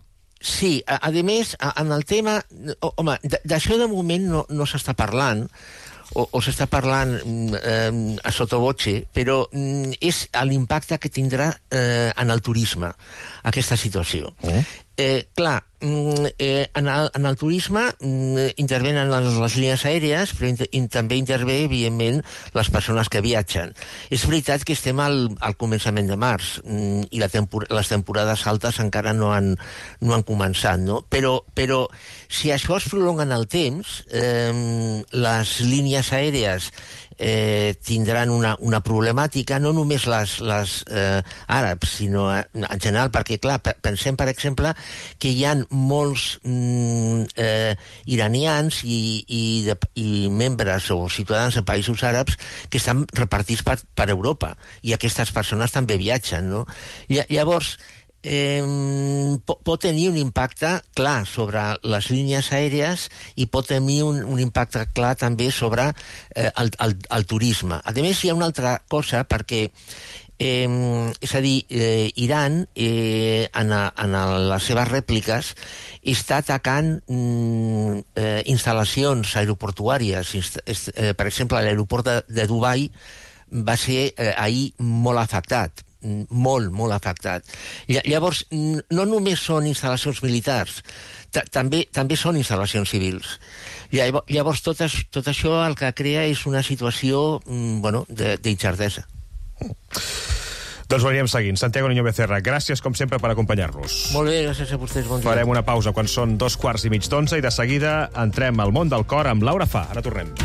Sí, a, a més, a, en el tema... Home, d'això de moment no, no s'està parlant, o, o s'està parlant eh, a sottovoce, però mm, és l'impacte que tindrà eh, en el turisme, aquesta situació. Eh? Eh, clar, eh, en, el, en el turisme mm, intervenen les, les línies aèries, però inter, in, també intervé, evidentment, les persones que viatgen. És veritat que estem al, al començament de març mm, i la tempor les temporades altes encara no han, no han començat, no? Però, però si això es prolonga en el temps, eh, les línies aèries eh, tindran una, una problemàtica, no només les, les eh, àrabs, sinó en general, perquè, clar, pensem, per exemple, que hi ha molts mm, eh, iranians i, i, de, i membres o ciutadans de països àrabs que estan repartits per, per Europa, i aquestes persones també viatgen, no? I, llavors, Eh, pot, pot tenir un impacte clar sobre les línies aèries i pot tenir un, un impacte clar també sobre eh, el, el, el turisme. A més, hi ha una altra cosa, perquè eh, és a dir, eh, Iran eh, en, a, en a les seves rèpliques està atacant mm, eh, instal·lacions aeroportuàries. Inst eh, per exemple, l'aeroport de, de Dubai va ser eh, ahir molt afectat, molt, molt afectat. Llavors, no només són instal·lacions militars, també també són instal·lacions civils. Llavors, tot, es, tot això el que crea és una situació bueno, d'incertesa. Doncs ho anirem seguint. Santiago Niño Becerra, gràcies, com sempre, per acompanyar-nos. Molt bé, gràcies a vostès. Bon dia. Farem una pausa quan són dos quarts i mig d'onze i de seguida entrem al món del cor amb Laura Fa. Ara tornem.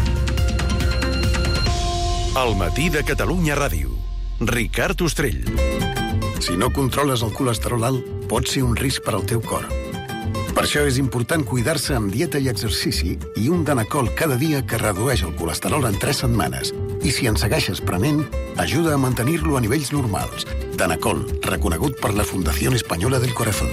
Al matí de Catalunya Ràdio. Ricard Ostrell. Si no controles el colesterol alt, pot ser un risc per al teu cor. Per això és important cuidar-se amb dieta i exercici i un Danacol cada dia que redueix el colesterol en tres setmanes. I si en segueixes prenent, ajuda a mantenir-lo a nivells normals. Danacol, reconegut per la Fundació Espanyola del Corazón.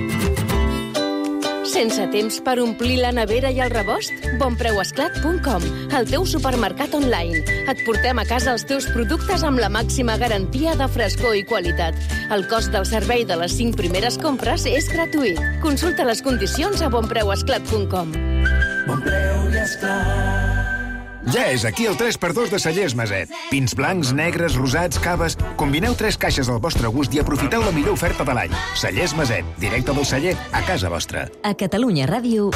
Sense temps per omplir la nevera i el rebost? bonpreuesclat punt com, el teu supermercat online. Et portem a casa els teus productes amb la màxima garantia de frescor i qualitat. El cost del servei de les cinc primeres compres és gratuït. Consulta les condicions a bonpreuesclat punt com. Bonpreu i Esclat. Ja és aquí el tres per dos de Cellers Maset. Pins blancs, negres, rosats, caves... Combineu tres caixes al vostre gust i aprofiteu la millor oferta de l'any. Cellers Maset, directe del celler, a casa vostra. A Catalunya Ràdio...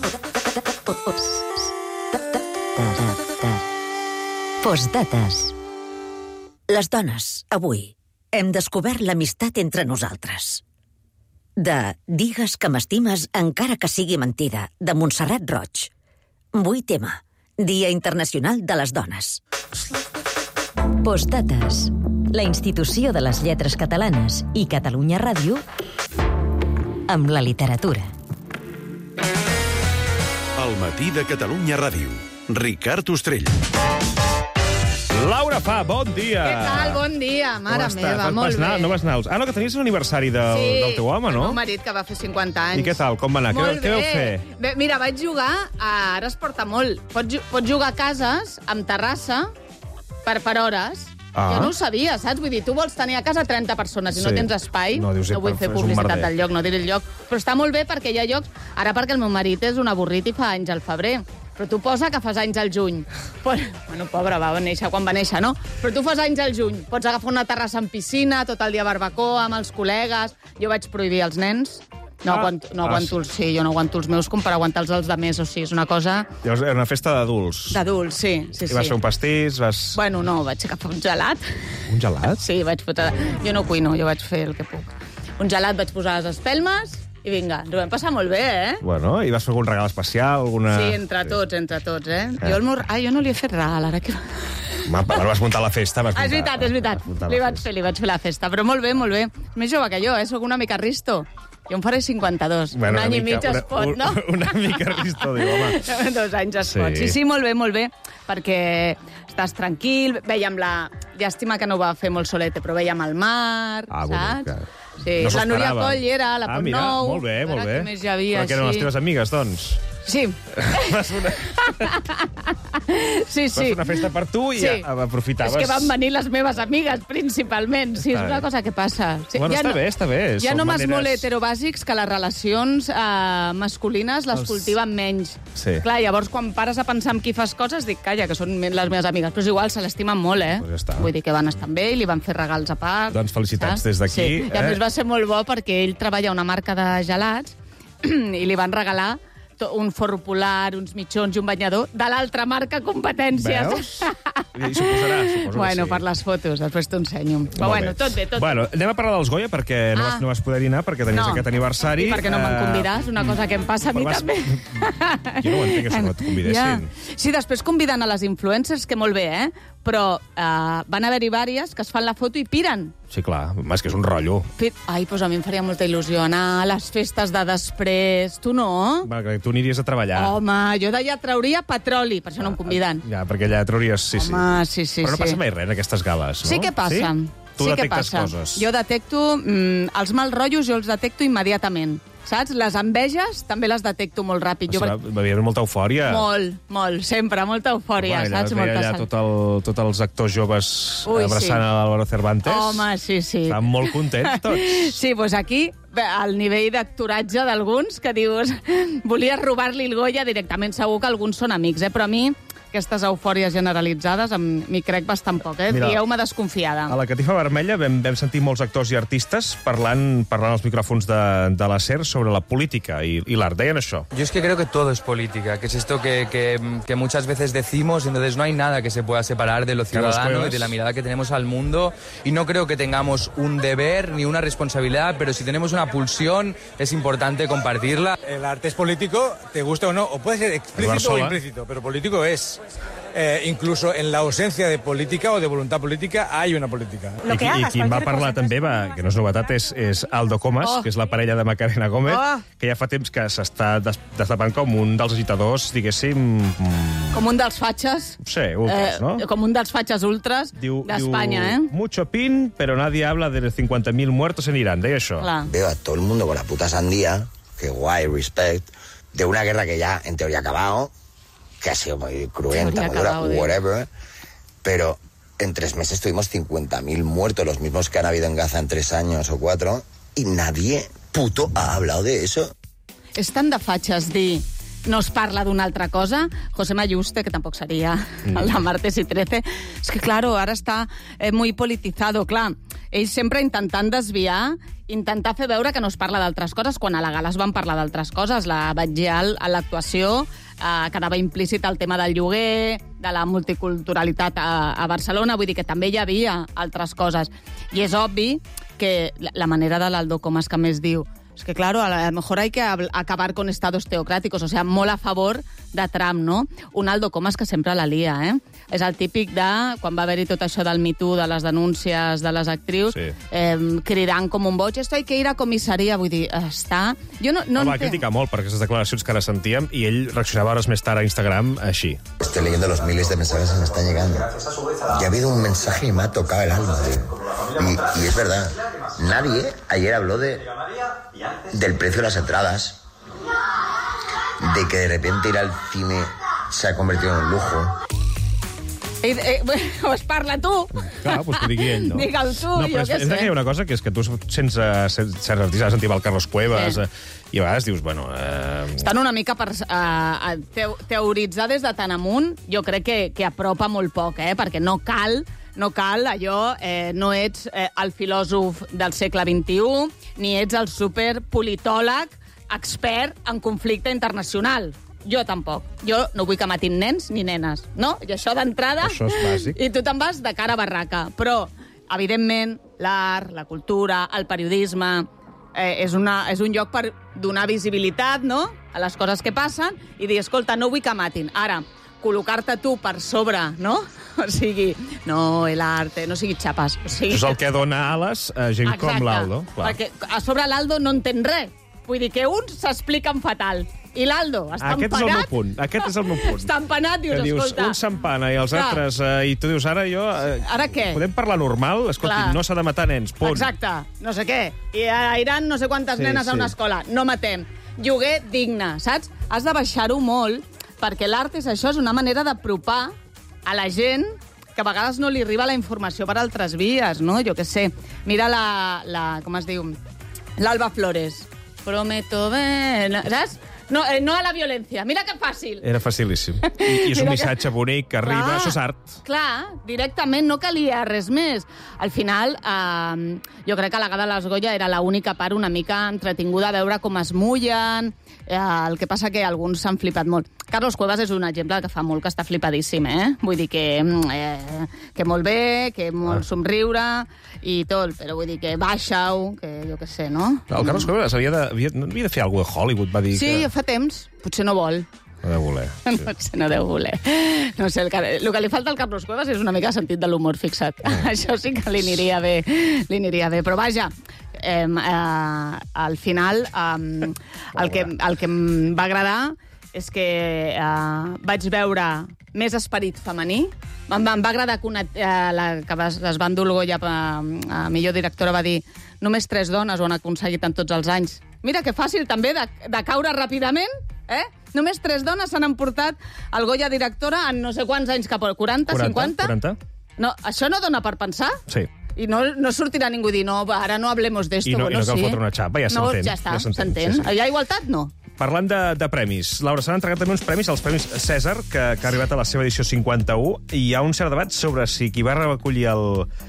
Postdates. Les dones, avui, hem descobert l'amistat entre nosaltres. De Digues que m'estimes encara que sigui mentida, de Montserrat Roig. Vuit ema. Dia Internacional de les Dones. Postdates. La institució de les lletres catalanes i Catalunya Ràdio amb la literatura. Al matí de Catalunya Ràdio. Ricard Ostrell. Laura Fa, bon dia. Què tal? Bon dia, mare meva, molt vas anar? bé. No vas anar? Ah, no, que tenies l'aniversari del, sí, del teu home, no? Sí, el meu marit, que va fer cinquanta anys. I què tal? Com va anar? Molt què, què vau bé. fer? Bé, mira, vaig jugar, a, ara es porta molt, pots, pots jugar a cases, amb terrassa, per, per hores. Ah. Jo no ho sabia, saps? Vull dir, tu vols tenir a casa trenta persones i Sí. no tens espai. No, dius, no vull fer és un publicitat merder. del lloc, no diré el lloc. Però està molt bé perquè hi ha llocs... Ara perquè el meu marit és un avorrit i fa anys al febrer. Però tu posa que fas anys al juny. Pues, bueno, pobre, va néixer quan va néixer, no? Però tu fas anys al juny. Pots agafar una terrassa amb piscina, tot el dia barbacoa, amb els col·legues... Jo vaig prohibir als nens. No, Ah. aguanto, no Ah, aguanto els... Sí, jo no aguanto els meus com per aguantar els dels de més. O sigui, és una cosa... Llavors, era una festa d'adults. D'adults, sí, sí, I vas sí. fer un pastís, vas... Bueno, no, vaig agafar un gelat. Un gelat? Sí, vaig fotre... Jo no cuino, jo vaig fer el que puc. Un gelat, vaig posar les espelmes i vinga, ens ho vam passar molt bé, eh? Bueno, i vas fer algun regal especial? Alguna... Sí, entre tots, entre tots, eh? Eh. Jo, el meu... ah, jo no li he fet regal, ara que... Ma, ara vas muntar la festa. Vas Ah, és muntar, veritat, és veritat. muntar la Li vaig fer, li vaig fer la festa, però molt bé, molt bé. Més jove que jo, eh? Soc una mica risto. Jo em faré cinquanta-dos. Bueno, un any una i mig mica, es una- pot, no? Una mica risto, diu, home. Dos anys es Sí. pot. Sí, sí, molt bé, molt bé, perquè estàs tranquil, vèiem la... Llàstima que no ho va fer molt solete, però vèiem el mar, Ah, bueno, saps? que- Sí, no s'ho la Núria esperava. Coll hi era, la Ah, Pont mira, Nou... molt bé, molt Ara, bé. què més hi havia, Però que eren les sí. teves amigues, doncs? Sí. Vas una... sí, sí. Vas una festa per tu i sí. ja aprofitaves... És que van venir les meves amigues, principalment. Sí, és una cosa que passa. Sí, bueno, ja està no, bé, està bé. Hi ha Són homes maneres... molt heterobàsics que les relacions eh, masculines les Els... cultiven menys. Sí. Clar, llavors, quan pares a pensar en qui fas coses, dic, calla, que són les meves amigues. Però és igual, se l'estimen molt, eh? Pues ja està. Vull dir que van estar amb ell, li van fer regals a part. Doncs felicitats saps? des d'aquí. Sí. I a eh? més va ser molt bo perquè ell treballa a una marca de gelats i li van regalar un forro polar, uns mitjons i un banyador de l'altra marca competències. Veus? I suposarà, suposo bueno, que sí. per les fotos, després t'ho ensenyo. Però bueno, bé. tot bé, tot bueno, bé. Anem a parlar dels Goya, perquè no, Ah. vas, no vas poder anar, perquè tenies No. aquest aniversari. I perquè no me'n convidaràs, una cosa que em passa a mi Però vas- també. Jo no ho entenc, això, no et convidessin. Ja. Sí, després convidant a les influencers, que molt bé, eh? Però eh, van haver-hi vàries que es fan la foto i piren. Sí, clar, és que és un rotllo. Pi- Ai, doncs a mi em faria molta il·lusió anar a les festes de després. Tu no? Va, que tu aniries a treballar. Home, jo d'allà trauria petroli, per això no em conviden. Ja, perquè allà trauries... Sí, Home, sí. sí, sí. Però no sí. passa mai res en aquestes gales, no? Sí que passa. Sí? Tu sí que detectes passa. coses. Jo detecto... Mm, els mals rotllos jo els detecto immediatament. Saps? Les enveges també les detecto molt ràpid. Jo, Va haver molta eufòria. molt, molt, sempre, molta eufòria, Home, allà, saps? Molta Molta allà sal- tot el, tots els actors joves Ui, abraçant sí. a l'Álvaro Cervantes. Home, sí, sí. Estan molt contents tots. Sí, doncs aquí, bé, el nivell d'actoratge d'alguns, que dius, volies robar-li el Goya directament. Segur que alguns són amics, eh? Però a mi aquestes eufòries generalitzades m'hi crec bastant poc, eh? Mira, Dieu-me desconfiada. A la Catifa Vermella vam, vam sentir molts actors i artistes parlant, parlant als micròfons de, de la SER sobre la política i, i l'art. Deien això. Yo es que creo que todo es política, que es esto que, que, que muchas veces decimos, entonces no hay nada que se pueda separar de lo Carlos ciudadano Cuevas. y de la mirada que tenemos al mundo, y no creo que tengamos un deber ni una responsabilidad, pero si tenemos una pulsión es importante compartirla. El arte es político, te gusta o no, o puede ser explícito o implícito, pero político es. Eh, incluso en la ausencia de política o de voluntad política hay una política. I, qui, I qui en va parlar també, va, que no és novetat, és, és Aldo Comas, Oh. que és la parella de Macarena Gómez, Oh. que ja fa temps que s'està des, destapant com un dels agitadors, diguéssim... mm, Com un dels fatxes. Sí, ultras, no? Com un dels fatxes ultras d'Espanya, eh? Mucho pin, pero nadie habla de los cincuenta mil muertos en Irán. Deia això. Clar. Veo a todo el mundo con la puta sandía, que guay, respect, de una guerra que ya en teoría ha acabado, que ha sido muy cruenta, Teoría muy dura, acabado, digo. whatever, pero en tres meses tuvimos cincuenta mil muertos, los mismos que han habido en Gaza en tres años o cuatro, y nadie puto ha hablado de eso. És tan de fatxes dir no es parla d'una altra cosa. José Mayuste, que tampoc seria Mm. el de Martes y trece. És que, claro, ara està eh, muy politizado. Clar, ell sempre intentant desviar, intentar fer veure que no es parla d'altres coses, quan a la gala es van parlar d'altres coses. La vaig girar a l'actuació, eh, quedava implícit el tema del lloguer, de la multiculturalitat a, a Barcelona, vull dir que també hi havia altres coses. I és obvi que la, la manera de l'Aldo Comas que més diu es que, claro, a lo mejor hay que acabar con estados teocráticos, o sea, molt a favor de Trump, no? Un Aldo Comas que sempre la lia, eh? És el típic de, quan va haver-hi tot això del Me Too, de les denúncies de les actrius, Sí. eh, cridant com un boig, esto hay que ir a comissaria, vull dir, està... Jo no, no No, va entenc. criticar molt per aquestes declaracions que ara sentíem i ell reaccionava hores més tard a Instagram així. Estoy leyendo los miles de mensajes que me están llegando. Y ha habido un mensaje y me ha tocado el alma, tío. Y, y es verdad, nadie ayer habló de, del precio de las entradas, de que de repente ir al cine se ha convertido en un lujo. Eh, eh, pues parla tu. Clar, doncs que digui ell, no? Digue'l tu, no, jo però és, què és que sé. hi ha una cosa, que és que tu sense certs artistes sentim el Carlos Cuevas, Sí. eh, i a vegades dius, bueno... Eh, Estan una mica per uh, uh, teo teoritzar des de tan amunt, jo crec que, que apropa molt poc, eh? Perquè no cal, no cal allò, eh, no ets eh, el filòsof del segle vint-i-u, ni ets el superpolitòleg expert en conflicte internacional. Jo tampoc. Jo no vull que matin nens ni nenes, no? I això d'entrada... Això és bàsic. I tu te'n vas de cara a barraca. Però, evidentment, l'art, la cultura, el periodisme... Eh, és, una, és un lloc per donar visibilitat, no?, a les coses que passen i dir, escolta, no vull que matin. Ara, col·locar-te tu per sobre, no? O sigui, no, l'arte, no siguis xapes. O sigui, Això és el que dona ales a gent Exacte, com l'Aldo. Clar. perquè a sobre l'Aldo no entén res. Vull dir que uns s'expliquen fatal. I l'Aldo està Aquest és el meu empanat. punt. Aquest és el meu punt. Està empanat, dius, que dius, escolta... un s'empana i els Clar. altres... Eh, I tu dius, ara jo... Eh, Ara què? Podem parlar normal? Escolti, Clar. no s'ha de matar nens, punt. Exacte, no sé què. I a Iran no sé quantes Sí, nenes a sí. una escola. No matem. lloguer digne, saps? Has de baixar-ho molt, perquè l'art és això, és una manera d'apropar a la gent que a vegades no li arriba la informació per altres vies, no? Jo què sé. Mira la, la com es diu? L'Alba Flores. Prometo ver... Saps? No, eh, no a la violència. Mira que fàcil. Era facilíssim. I, i és un missatge bonic que arriba, clar, això és art. Clar, directament no calia res més. Al final, eh, jo crec que la gala de les Goya era l'única part una mica entretinguda a veure com es mullen, eh, el que passa que alguns s'han flipat molt. Carlos Cuevas és un exemple que fa molt que està flipadíssim, eh? Vull dir que, eh, que molt bé, que molt ah. somriure i tot, però vull dir que baixa-ho, que jo què sé, no? El Carlos Cuevas havia de, havia, no havia de fer alguna cosa de Hollywood, va dir sí, que... fa temps. Potser no vol. No deu voler. Sí. Potser no deu voler. No sé, el que, el que li falta al Carlos Cuevas és una mica sentit de l'humor, fixa't. Mm. Això sí que li aniria bé. Li aniria bé. Però vaja, eh, eh, al final eh, el, que, el que em va agradar és que eh, vaig veure més esperit femení. Em va, em va agradar que, una, eh, la, que es, es va endur el Goya a, a millor directora, va dir només tres dones ho han aconseguit en tots els anys. Mira que fàcil també de, de caure ràpidament, eh? Només tres dones s'han emportat el Goya directora en no sé quants anys cap a quaranta, cinquanta? quaranta. No, això no dona per pensar? Sí. I no, no sortirà ningú dir, no, ara no hablemos d'esto. I no, bueno, i no cal sí. fotre una xapa, ja s'entén. No, ja està, Sí, s'entén. sí. Hi ha igualtat? No. Parlant de, de premis, Laura, s'han entregat també uns premis, els Premis Cèsar, que, que ha arribat a la seva edició cinquanta-u, i hi ha un cert debat sobre si qui va recollir el...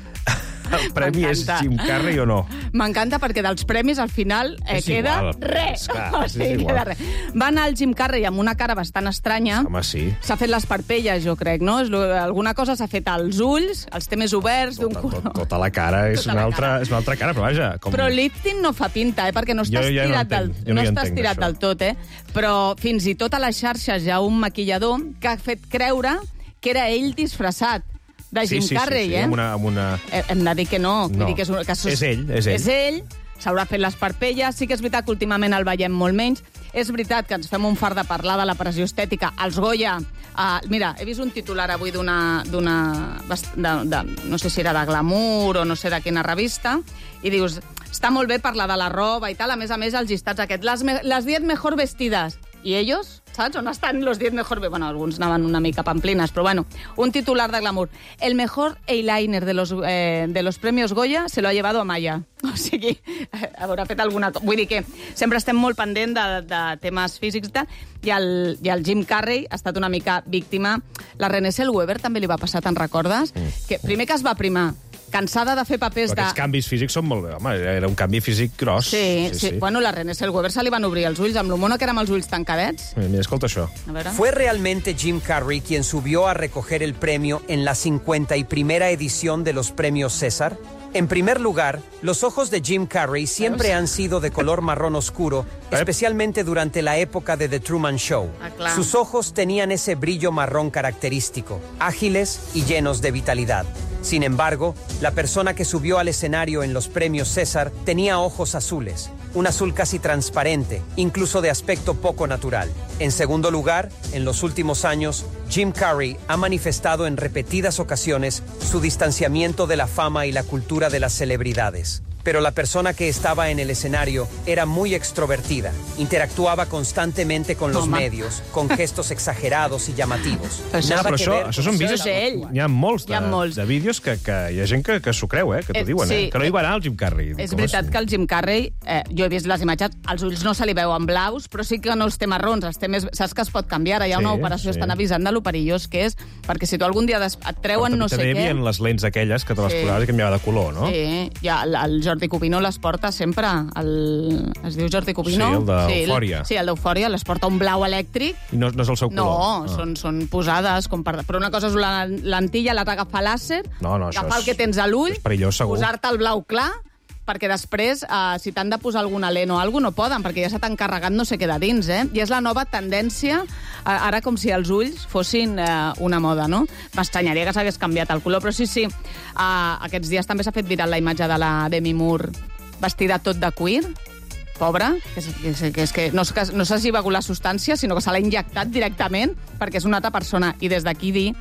El premi és Jim Carrey o no? M'encanta perquè dels premis al final eh, queda igual, res. Clar, o sigui, queda res. Va anar el Jim Carrey amb una cara bastant estranya. Home, sí. S'ha fet les parpelles, jo crec, no? És lo, alguna cosa s'ha fet als ulls, els té més oberts d'un color. Tot, tota la cara és, tota una, altra, cara. és una altra cara, però vaja... Com... Però lifting no fa pinta, eh? Perquè no està jo, jo estirat, no del, no no hi està estirat això. del tot, eh? Però fins i tot a les xarxes hi ha un maquillador que ha fet creure que era ell disfressat de Jim sí, sí, Carrey, sí, sí, eh? Amb una, amb una... Hem de dir que no. no. Vull dir que és, un, que sos... és ell, és ell. És ell, s'haurà fet les parpelles. Sí que és veritat que últimament el veiem molt menys. És veritat que ens fem un fart de parlar de la pressió estètica. Els Goya... Uh, mira, he vist un titular avui d'una... no sé si era de Glamour o no sé de quina revista, i dius, està molt bé parlar de la roba i tal, a més a més els llistats aquests. Les, me les diez mejor vestides. I ellos, saps? On estan los diez mejor... Bueno, alguns anaven una mica pamplines, però bueno, un titular de Glamour. El mejor eyeliner de los, eh, de los premios Goya se lo ha llevado Amaya. O sigui, haurà fet alguna cosa. Vull dir que sempre estem molt pendent de, de temes físics i tal, i el, i el Jim Carrey ha estat una mica víctima. La Renée Zellweger també li va passar, te'n recordes? Mm. Que primer que es va primar, cansada de fer papers però de... Aquests canvis físics són molt bé, home, era un canvi físic gros. Sí, sí, sí. sí. Bueno, la Renée Zellweger se li van obrir els ulls, amb lo mono que era amb els ulls tancadets. Mira, escolta això. ¿Fue realmente Jim Carrey quien subió a recoger el premio en la cincuenta y primera edición de los premios César? En primer lugar, los ojos de Jim Carrey siempre han sido de color marrón oscuro, especialmente durante la época de The Truman Show. Ah, Sus ojos tenían ese brillo marrón característico, ágiles y llenos de vitalidad. Sin embargo, la persona que subió al escenario en los premios César tenía ojos azules, un azul casi transparente, incluso de aspecto poco natural. En segundo lugar, en los últimos años, Jim Carrey ha manifestado en repetidas ocasiones su distanciamiento de la fama y la cultura de las celebridades. Pero la persona que estaba en el escenario era muy extrovertida, interactuava constantemente con los Home. medios, con gestos exagerados y llamativos. Això, Nada però que això, ver això són vídeos... Hi ha molts de, Hi ha molts. de vídeos que, que hi ha gent que, que s'ho creu, eh, que t'ho Eh, diuen, sí. eh, que no hi va anar el Jim Carrey. És Com veritat és? que el Jim Carrey, eh, jo he vist les imatges, els ulls no se li veuen blaus, però sí que no els té marrons, els té més... Saps que es pot canviar, ara hi ha una Sí, operació, sí. estan avisant de lo perillós que és, perquè si tu algun dia des... et treuen no sé També hi què... havia les lents aquelles que te les Sí. posaves i canviava de color, no? Sí, ja, el, el Jordi Cubino les porta sempre. El, es diu Jordi Cubino? Sí, el d'Eufòria. Sí, el, sí, el d'Eufòria, les porta un blau elèctric. I no, no és el seu No, color. són, són posades, com per... però una cosa és la lentilla, l'altra agafar làser, No, no, això agafar és- el que tens a l'ull, és perillós, segur. posar-te el blau clar, perquè després, eh, si t'han de posar alguna lent o alguna no poden, perquè ja s'ha tan carregat, no sé què de dins, eh? I és la nova tendència, eh, ara com si els ulls fossin eh, una moda, no? M'estranyaria que s'hagués canviat el color, però sí, sí, eh, aquests dies també s'ha fet viral la imatge de la Demi Moore vestida tot de cuir, pobra, que és que, és, que, és que no, que no s'hagi begut la substància, sinó que se l'ha injectat directament perquè és una altra persona. I des d'aquí dir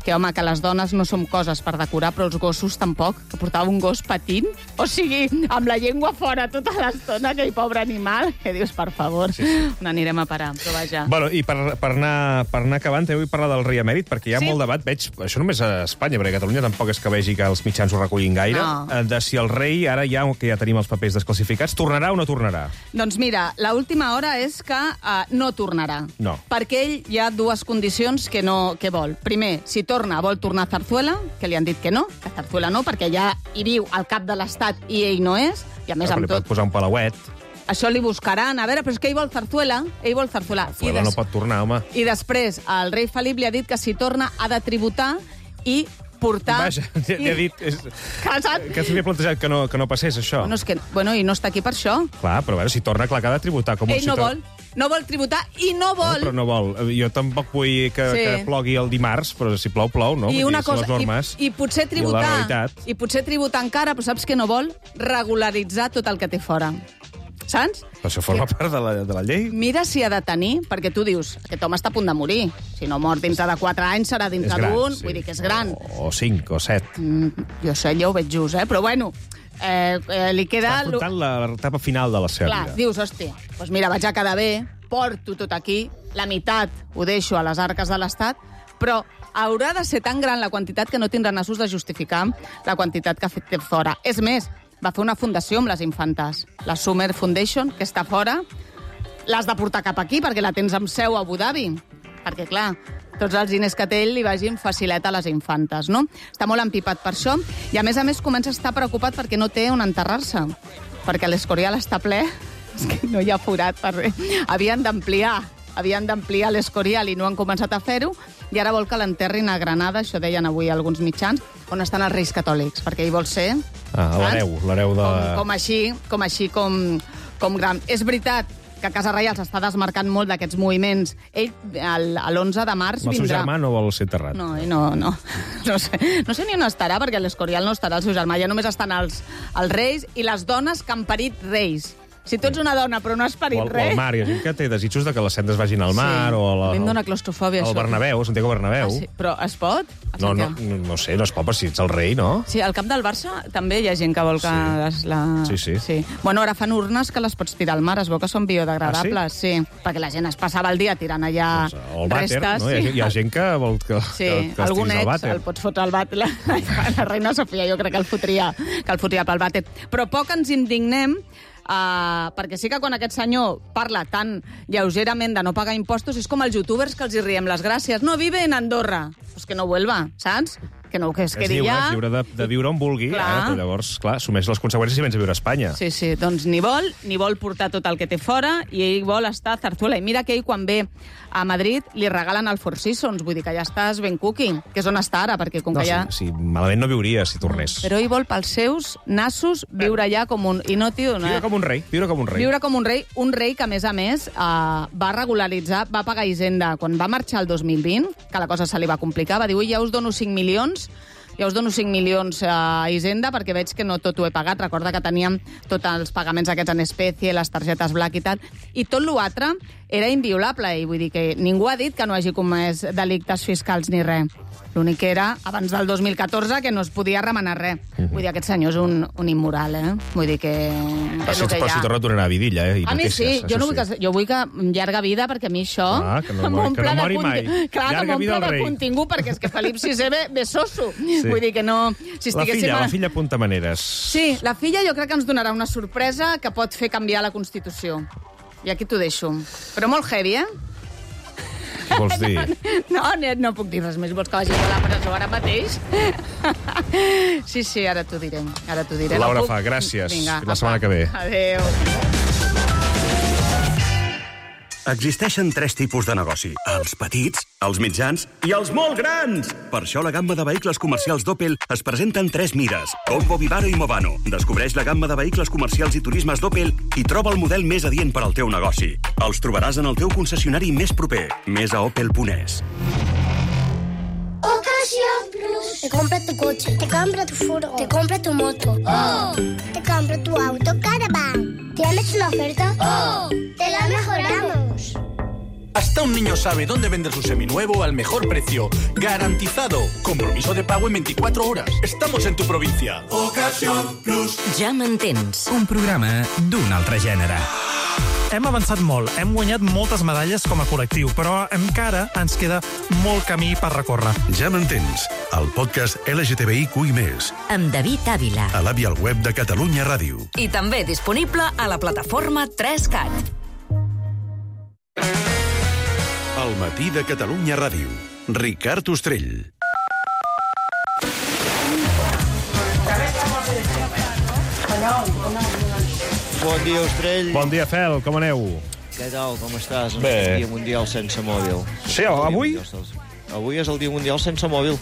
que, home, que les dones no som coses per decorar, però els gossos tampoc, que portava un gos patint, o sigui, amb la llengua fora tota l'estona, aquell pobre animal, que dius, per favor, sí, sí. on anirem a parar, però vaja. Bueno, i per, per, anar, per anar acabant, vull parlar del rei emèrit, perquè hi ha sí. molt debat, veig, això només a Espanya, perquè a Catalunya tampoc és que vegi que els mitjans ho recullin gaire, no. de si el rei, ara ja que ja tenim els papers desclassificats, tornarà o no tornarà? Doncs mira, l'última hora és que uh, no tornarà. No. Perquè ell hi ha dues condicions que, no, que vol. Primer, si torna, vol tornar a Zarzuela, que li han dit que no, que Zarzuela no, perquè ja hi viu al cap de l'Estat i ell no és, i a més no, amb li tot... pot posar un palauet. Això li buscaran. A veure, però és que ell vol Zarzuela. Ell vol Zarzuela. Zarzuela des... no pot tornar, home. I després, el rei Felip li ha dit que si torna ha de tributar i portar... Vaja, li ha dit... És... Casat. Que s'havia plantejat que no, que no passés, això. Bueno, és que, bueno, i no està aquí per això. Clar, però a veure, si torna, clar que ha de tributar. Com ell si no to... vol. No vol tributar i no vol... No, però no vol. Jo tampoc vull que, sí. que plogui el dimarts, però si plou, plou, no? I Vull una dir, cosa, normes, i, i potser tributar... I, I potser tributar encara, però saps que no vol? Regularitzar tot el que té fora. Saps? Però això forma que... part de la, de la llei? Mira si ha de tenir, perquè tu dius, aquest home està a punt de morir. Si no mor dintre de quatre anys, serà dintre d'un, sí. vull dir que és gran. O cinc, o set. Mm, jo sé, jo ho veig just, eh? Però bueno, eh, eh, li queda... Està afrontant l'etapa final de la seva Clar, vida. Dius, hòstia, doncs mira, vaig a quedar bé, porto tot aquí, la meitat ho deixo a les arques de l'Estat, però haurà de ser tan gran la quantitat que no tindrà nassos de justificar la quantitat que ha fet fora. És més, va fer una fundació amb les infantes, la Summer Foundation, que està fora. L'has de portar cap aquí, perquè la tens amb seu a Abu Dhabi. Perquè, clar, tots els diners que té ell li vagin facilet a les infantes, no? Està molt empipat per això, i a més a més comença a estar preocupat perquè no té on enterrar-se, perquè l'Escorial està ple, és que no hi ha forat per res. Havien d'ampliar, havien d'ampliar l'Escorial i no han començat a fer-ho, i ara vol que l'enterrin a Granada, això deien avui alguns mitjans, on estan els Reis Catòlics, perquè ell vol ser... Ah, l'hereu, l'hereu de... Com, com així, com així, com, com gran. És veritat que Casa Reial s'està desmarcant molt d'aquests moviments. Ell, l'onze de març, vindrà... El seu germà no vol ser enterrat. No, no, no. No sé, no sé ni on estarà, perquè a l'Escorial no estarà el seu germà. Ja només estan els, els reis i les dones que han parit reis. Si tu ets una dona però no has parit o, res... O al mar, hi ha gent que té desitjos de que les cendres vagin al mar, sí. o a la, a mi em dona claustrofòbia, al això. Bernabéu, Santiago Bernabéu. Ah, sí. Però es pot? No, no, no, no sé, no es pot, però si ets el rei, no? Sí, al camp del Barça també hi ha gent que vol que... Sí. Les, la... sí, sí. sí. Bueno, ara fan urnes que les pots tirar al mar, es veu que són biodegradables, ah, sí? sí? Perquè la gent es passava el dia tirant allà doncs, el vàter, restes. No? Sí. Hi, ha, hi ha gent que vol que, sí. que, que algun estiris ex el vàter. el pots fotre al vàter. La, la reina Sofia jo crec que el fotria, que el fotria pel vàter. Però poc ens indignem Uh, perquè sí que quan aquest senyor parla tan lleugerament de no pagar impostos és com els youtubers que els hi riem les gràcies. No vive en Andorra. Pues que no vuelva, saps? Que no, que es quedi lliure, ja... És lliure de, de viure on vulgui, eh? Però llavors, clar, assumeix les conseqüències si vens a viure a Espanya. Sí, sí, doncs ni vol, ni vol portar tot el que té fora, i ell vol estar a Zarzuela. I mira que ell, quan ve a Madrid, li regalen el Four Seasons, vull dir que ja estàs ben cooking, que és on està ara, perquè com no, que ja... Sí, sí, malament no viuria si tornés. Però ell vol pels seus nassos viure allà com un... I no, tio, no... Viure com un rei, viure com un rei. Viure com un rei, un rei que, a més a més, eh, va regularitzar, va pagar Hisenda quan va marxar el dos mil vint, que la cosa se li va complicar, va dir, ui, ja us dono cinc milions, ja us dono cinc milions a Hisenda perquè veig que no tot ho he pagat. Recorda que teníem tots els pagaments aquests en espècie, les targetes Black i tal, i tot l'altre era inviolable, i vull dir que ningú ha dit que no hagi comès delictes fiscals ni res. L'únic que era, abans del dos mil catorze, que no es podia remenar res. Uh -huh. Vull dir, aquest senyor és un, un immoral, eh? Vull dir que... Però si, però si torna a tornar a vidilla, eh? I a mi sí, jo, no vull que, jo vull que llarga vida, perquè a mi això... Ah, que no mori, que no mori mai. Clar, llarga que m'omple de contingut, perquè és que Felip sisè ve, ve soso. Sí. Vull dir que no... Si la filla, a... la filla apunta maneres. Sí, la filla jo crec que ens donarà una sorpresa que pot fer canviar la Constitució. I aquí t'ho deixo. Però molt heavy, eh? Què vols dir? No, no, no puc dir res més. Vols que vagis a la presó ara mateix? Sí, sí, ara t'ho diré. Ara t'ho diré. Laura no puc... Fa, gràcies. Vinga, la setmana que ve. Adéu. Existeixen tres tipus de negoci. Els petits, els mitjans i els molt grans. Per això la gamma de vehicles comercials d'Opel es presenta en tres mires. Combo, Vivaro i Movano. Descobreix la gamma de vehicles comercials i turismes d'Opel i troba el model més adient per al teu negoci. Els trobaràs en el teu concessionari més proper. Més a opel punt es. Ocasión Plus. Te compra tu coche, te compra tu furgo, te compra tu moto. ¡Oh! Te compra tu auto Caravan. ¿Tienes una oferta? ¡Oh! ¡Te la mejoramos! Hasta un niño sabe dónde vender su seminuevo al mejor precio. Garantizado. Compromiso de pago en veinticuatro horas. Estamos en tu provincia. Ocasión Plus. Ja m'entens. Un programa d'un altre gènere. Hem avançat molt, hem guanyat moltes medalles com a col·lectiu, però encara ens queda molt camí per recórrer. Ja m'entens, el podcast L G T B I Q I més. Amb David Ávila. A l'àvia al web de Catalunya Ràdio. I també disponible a la plataforma tres cat. El matí de Catalunya Ràdio. Ricard Ostrell. Bon dia, Ostrell. Bon dia, Fel, com aneu? Què tal, com estàs? Bé. És el dia mundial sense mòbil. Sí, avui? Avui és el dia mundial sense mòbil.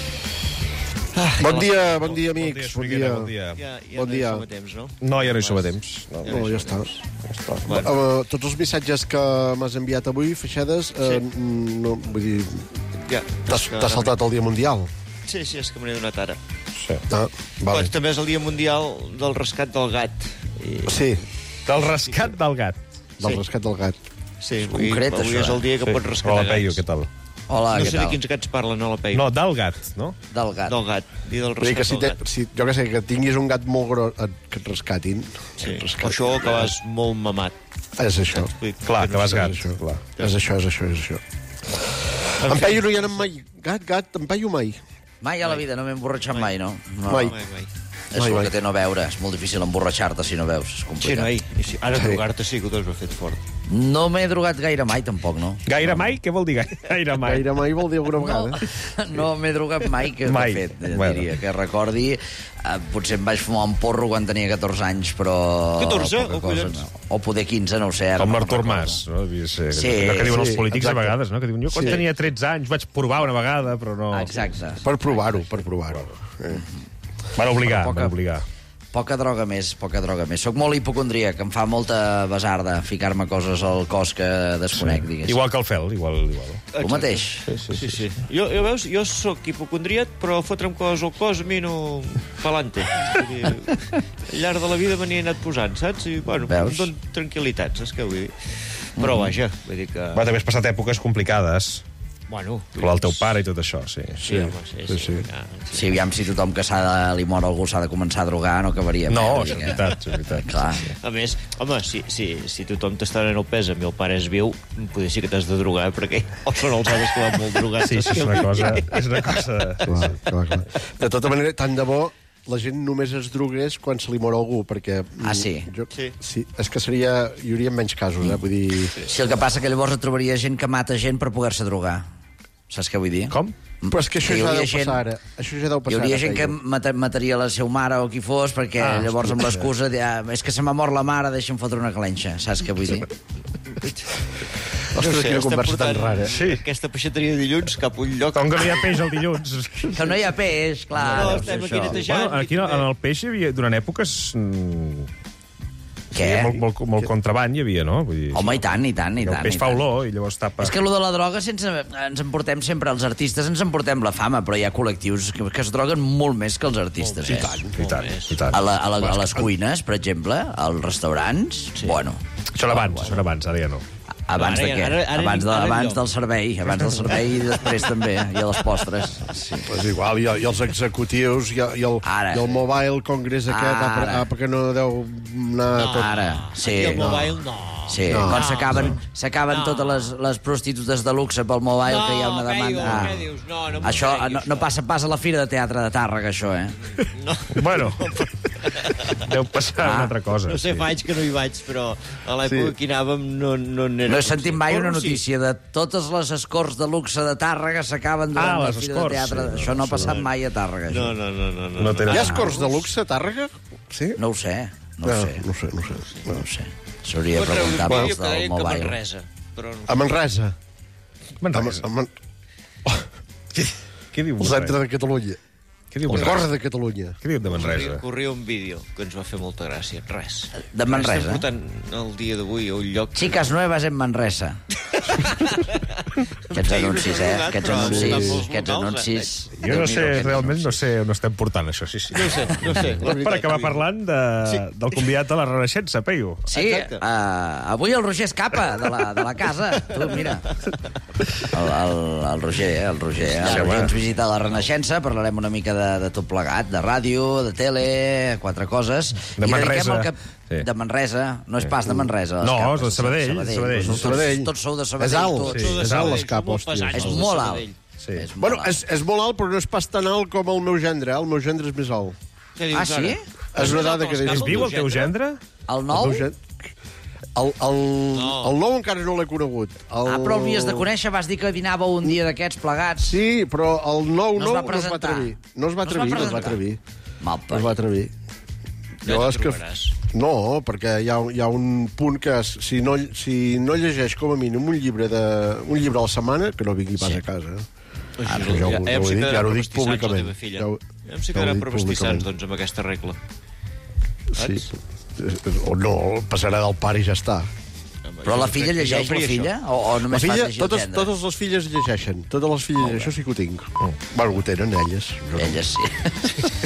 Ah, bon dia, bon dia, amics. Bon dia, bon dia. Ja, ja Bon no hi dia. som a temps, no? No, ja no hi som a temps. No, No, ja està. Ja està. Bueno. Uh, tots els missatges que m'has enviat avui, Feixedes, uh, no, vull dir, Ja. t'has t'has saltat el Dia Mundial. Sí, sí, és que me n'he donat ara. Sí. Ah, vale. Pues, també és el dia mundial del rescat del gat. I... Sí. Del rescat del gat. Del Sí. rescat del gat. Sí, És avui, concret, avui això, és el dia que eh? pots Sí. rescatar Hola, Peyu, gats. què tal? no Hola, què sé tal? de quins gats parlen, hola, Peyu. No, del gat, no? Del gat. Del gat. I del Vull dir que rescat si, del te, gat. si jo que sé, que tinguis un gat molt gros, et, que et rescatin. Sí. Et rescatin. O això que vas molt mamat. És això. Clar, que vas gat. És això, clar. És això, és això, és això. En Peyu no hi ha anat mai. Gat, gat, en Peyu mai. Mai a la vida, no m'he emborratxat mai, no? no. Mai. Mai, mai. És Mai, el mai. que té no veure. És molt difícil emborratxar-te si no veus. És Sí, complicat. noi. I si, ara Sí. drogar-te sí que ho has fet fort. No m'he drogat gaire mai, tampoc, no? Gaire mai? Què vol dir gaire, gaire mai? Gaire mai vol dir alguna vegada. No m'he drogat mai, que Mai. de fet, eh, Bueno. diria. Que recordi, eh, potser em vaig fumar un porro quan tenia catorze anys, però... catorze? poca O cosa, collons? no. O poder quinze, no ho sé. Ara Com no l'Artur me'n recordo. Mas, no? Devia ser, Sí, que, que diuen sí, els polítics exacte. a vegades, no? Que diuen, jo quan Sí. tenia tretze anys vaig provar una vegada, però no... Exacte. Per provar-ho, per provar-ho. Eh. Van obligar, Poca- van obligar. Poca droga més, poca droga més. Soc molt hipocondríac, em fa molta besarda ficar-me coses al cos que desconec, sí. diguéssim. Igual que el Fel, igual. igual. El mateix. Sí, sí, sí. sí. Jo, jo, veus, jo sóc hipocondriat, però fotre'm coses al cos a mi no... Palante. Vull dir, al llarg de la vida me n'hi he anat posant, saps? I, bueno, Veus? em dono tranquil·litat, saps què vull dir? Però, vaja, vull dir que... Va, també has passat èpoques complicades. Bueno... Amb el teu pare i tot això, sí. Sí, home, sí, sí. sí. Ja, sí. Sí, aviam si tothom que s'ha de, li mor algú s'ha de començar a drogar, no acabaria bé. No, vull és dir que- veritat, és veritat. Clar. A més, home, si, si, si tothom t'està donant el pes, el meu pare és viu, potser sí que t'has de drogar, perquè o són els altres que van molt drogats. Sí, això és una cosa... És una cosa... Clar, clar, clar. De tota manera, tant de bo la gent només es drogués quan se li mor algú, perquè... Ah, sí? Jo, sí. sí. És que seria... Hi hauria menys casos, eh? Vull dir... Sí, el que passa que llavors et trobaria gent que mata gent per poder-se drogar. Saps què vull dir? Com? Però és que això hi ja hauria deu passar ara. Això ja deu Hi passar hauria ara, gent que Peyu. mata, mataria la seva mare o qui fos, perquè Ah, llavors amb hòstia. l'excusa de, ah, és que se m'ha mort la mare, deixa'm fotre una clenxa. Saps què vull dir? Ostres, quina estem conversa tan portant rara. Sí. Aquesta peixateria de dilluns cap a un lloc... Com que no hi ha peix el dilluns. Que no hi ha peix, clar. No, deu ser estem aquí això. netejant. Bueno, aquí en el peix hi havia, durant èpoques... mm, Què? Hi havia molt, molt, molt contraband, hi havia, no? Vull dir, Home, i tant, i tant, i el tant. peix i fa tant. olor i llavors tapa... És que allò de la droga sense, ens emportem sempre, els artistes ens emportem la fama, però hi ha col·lectius que, que es droguen molt més que els artistes. I Eh? tant, i tant, i tant. A, la, a, la, a les cuines, per exemple, als restaurants, sí. bueno. Això era abans, això era abans, ara ja no. Abans Ara de ja- què? ara- ara abans de, ara abans enlloc. del servei. Abans del servei i després també, i a les postres. Sí, però és igual, i, i els executius, i, i, el, Ara. i el Mobile Congress aquest, apa, Ara. apa, que no deu anar No. tot... Ara, sí. I el mobile, no. Sí, No. quan s'acaben No. s'acaben No. totes les, les prostitutes de luxe pel mobile, No, que hi ha una què demanda... dius, què dius? No, no m'ho això treguis, no, no passa pas a la Fira de Teatre de Tàrrega, això, eh? No. Bueno, deu passar Ah. una altra cosa. No sé, sí. faig que no hi vaig, però a l'època Sí. que hi anàvem no, no n'era... No he sentit mai una Bueno, sí. notícia de totes les escorts de luxe de Tàrrega s'acaben durant Ah, la les Fira escorts, de Teatre. sí, Això no ha no, passat no. mai a Tàrrega, No, això. no, no, no. no, No tenen- Hi ha escorts de luxe a Tàrrega? Sí? No ho sé, no ho Ah, sé. no ho sé, no ho sé. No ho sé. S'hauria de Pots treure preguntar un pels vídeo que del deien que mobile. Manresa. Però no. A Manresa. Manresa. A, Man... Què, què diu El centre de Catalunya. Què diu El Manresa? cor de Catalunya. Què diu de Manresa? Corria un vídeo que ens va fer molta gràcia. Res. De Manresa? Estem portant el dia d'avui a un lloc... Chicas nuevas en Manresa. Aquests anuncis, eh? Aquests anuncis... Aquests anuncis... Jo no sé, realment no sé on estem portant això, sí, sí. No sé, no sé. Per acabar parlant de, sí. del convidat a la Renaixença, Peyu. Sí, uh, avui el Roger escapa de la, de la casa. Tu, mira. El, el, el Roger, eh? El Roger, eh? El Roger ens visita a la Renaixença, parlarem una mica de, de tot plegat, de ràdio, de tele, quatre coses. De Manresa. Cap... Sí. De Manresa, no és pas de Manresa. No, és de Sabadell. Sabadell. Sabadell. Sabadell. Tots, tots sou de Sabadell. És alt, tots. sí. És alt l'escap, hòstia. És molt alt. Sí. És molt bueno, alt. És, és molt alt, però no és pas tan alt com el meu gendre. El meu gendre és més alt. Ah, sí? És una dada que... És viu el teu gendre? El nou? El, el, el, no. el nou encara no l'he conegut. El... Ah, però l'havies de conèixer, vas dir que dinava un dia d'aquests plegats. Sí, però el nou no, nou no es va atrevir. No es va atrevir, no es va atrevir. Mal no es va atrevir. Jo és que... No, perquè hi ha, hi ha un punt que si no, si no llegeix com a mínim un llibre, de, un llibre a la setmana, que no vingui pas sí. a casa. Ah, ja, ja, ja, ho, dic, ja ho dic públicament. Ja, ho, ja em sé quedaran per vestissants, doncs, amb aquesta regla. Sí. O no, passarà del pare i ja està. Però la filla llegeix, la filla? O, o només la filla, fas llegir totes, el gendre? totes les filles llegeixen. Totes les filles, això sí que ho tinc. Bueno, ho tenen elles. Elles sí.